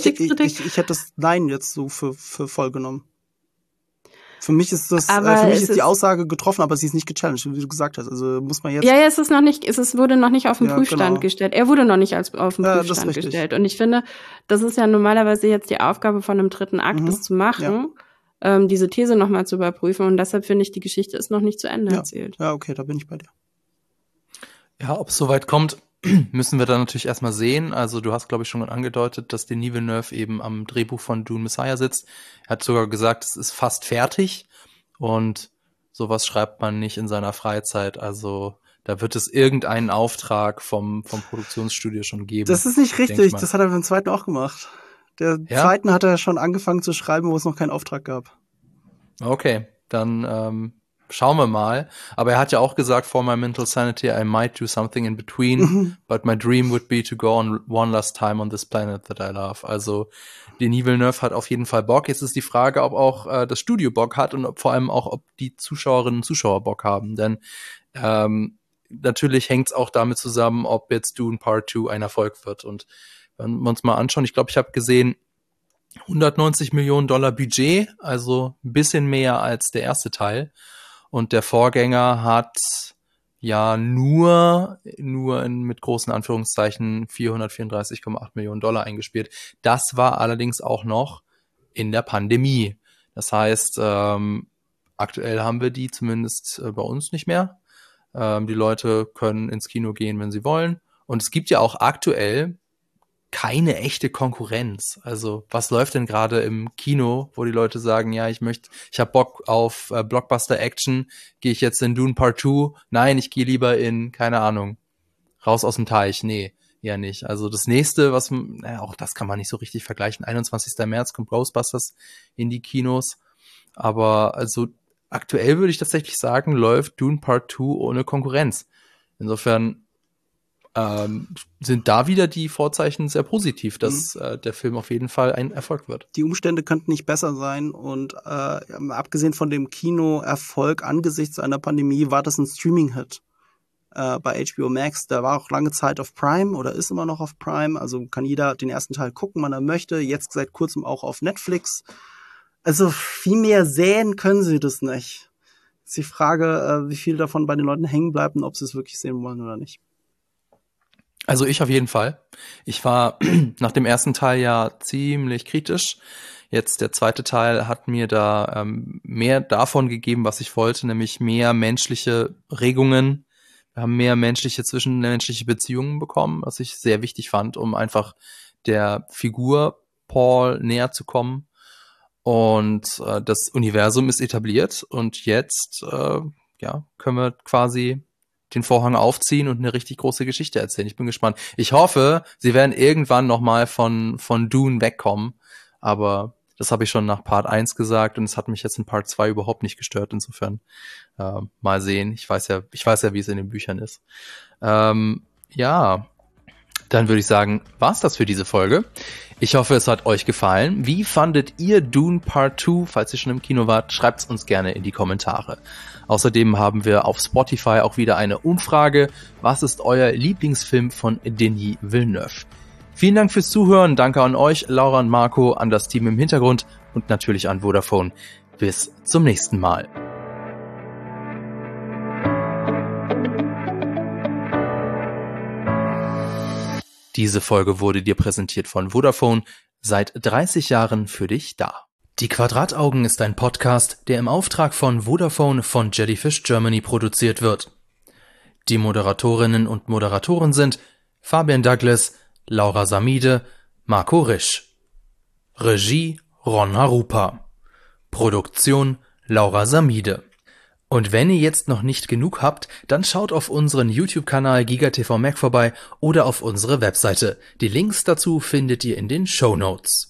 das Nein jetzt so für voll genommen. Für mich ist die Aussage getroffen, aber sie ist nicht gechallenged, wie du gesagt hast. Also muss man jetzt. Ja, es wurde noch nicht auf den Prüfstand gestellt. Er wurde noch nicht auf den Prüfstand gestellt. Und ich finde, das ist ja normalerweise jetzt die Aufgabe von einem dritten Akt, das zu machen, diese These nochmal zu überprüfen. Und deshalb finde ich, die Geschichte ist noch nicht zu Ende erzählt. Ja, okay, da bin ich bei dir. Ja, ob es soweit kommt, müssen wir dann natürlich erstmal sehen. Also du hast, glaube ich, schon angedeutet, dass Denis Villeneuve eben am Drehbuch von Dune Messiah sitzt. Er hat sogar gesagt, es ist fast fertig und sowas schreibt man nicht in seiner Freizeit. Also da wird es irgendeinen Auftrag vom Produktionsstudio schon geben. Das ist nicht richtig, das hat er beim zweiten auch gemacht. Der zweiten hat er schon angefangen zu schreiben, wo es noch keinen Auftrag gab. Okay, dann schauen wir mal. Aber er hat ja auch gesagt, for my mental sanity, I might do something in between, but my dream would be to go on one last time on this planet that I love. Also Denis Villeneuve hat auf jeden Fall Bock. Jetzt ist die Frage, ob auch das Studio Bock hat und vor allem auch, ob die Zuschauerinnen und Zuschauer Bock haben. Denn natürlich hängt es auch damit zusammen, ob jetzt Dune Part 2 ein Erfolg wird. Und wenn wir uns mal anschauen, ich glaube, ich habe gesehen, $190 Millionen Budget, also ein bisschen mehr als der erste Teil. Und der Vorgänger hat ja nur mit großen Anführungszeichen $434,8 Millionen eingespielt. Das war allerdings auch noch in der Pandemie. Das heißt, aktuell haben wir die zumindest bei uns nicht mehr. Die Leute können ins Kino gehen, wenn sie wollen. Und es gibt ja auch aktuell keine echte Konkurrenz. Also was läuft denn gerade im Kino, wo die Leute sagen, ja, ich habe Bock auf Blockbuster-Action, gehe ich jetzt in Dune Part 2? Nein, ich gehe lieber in, keine Ahnung, raus aus dem Teich. Nee, eher nicht. Also das nächste, auch das kann man nicht so richtig vergleichen. 21. März kommt Ghostbusters in die Kinos. Aber also aktuell würde ich tatsächlich sagen, läuft Dune Part 2 ohne Konkurrenz. Insofern sind da wieder die Vorzeichen sehr positiv, dass der Film auf jeden Fall ein Erfolg wird. Die Umstände könnten nicht besser sein und abgesehen von dem Kinoerfolg angesichts einer Pandemie war das ein Streaming-Hit bei HBO Max. Der war auch lange Zeit auf Prime oder ist immer noch auf Prime, also kann jeder den ersten Teil gucken, wann er möchte. Jetzt seit kurzem auch auf Netflix. Also viel mehr sehen können sie das nicht. Ist die Frage, wie viel davon bei den Leuten hängen bleibt und ob sie es wirklich sehen wollen oder nicht. Also ich auf jeden Fall. Ich war nach dem ersten Teil ja ziemlich kritisch. Jetzt der zweite Teil hat mir da mehr davon gegeben, was ich wollte, nämlich mehr menschliche Regungen. Wir haben mehr zwischenmenschliche Beziehungen bekommen, was ich sehr wichtig fand, um einfach der Figur Paul näher zu kommen. Und das Universum ist etabliert und jetzt können wir quasi den Vorhang aufziehen und eine richtig große Geschichte erzählen. Ich bin gespannt. Ich hoffe, sie werden irgendwann nochmal von Dune wegkommen, aber das habe ich schon nach Part 1 gesagt und es hat mich jetzt in Part 2 überhaupt nicht gestört. Insofern mal sehen. Ich weiß ja, wie es in den Büchern ist. Dann würde ich sagen, war's das für diese Folge. Ich hoffe, es hat euch gefallen. Wie fandet ihr Dune Part 2? Falls ihr schon im Kino wart, schreibt's uns gerne in die Kommentare. Außerdem haben wir auf Spotify auch wieder eine Umfrage. Was ist euer Lieblingsfilm von Denis Villeneuve? Vielen Dank fürs Zuhören. Danke an euch, Laura und Marco, an das Team im Hintergrund und natürlich an Vodafone. Bis zum nächsten Mal. Diese Folge wurde dir präsentiert von Vodafone. Seit 30 Jahren für dich da. Die Quadrataugen ist ein Podcast, der im Auftrag von Vodafone von Jellyfish Germany produziert wird. Die Moderatorinnen und Moderatoren sind Fabian Douglas, Laura Samide, Marco Risch. Regie Ron Harupa. Produktion Laura Samide. Und wenn ihr jetzt noch nicht genug habt, dann schaut auf unseren YouTube-Kanal GigaTV Mac vorbei oder auf unsere Webseite. Die Links dazu findet ihr in den Shownotes.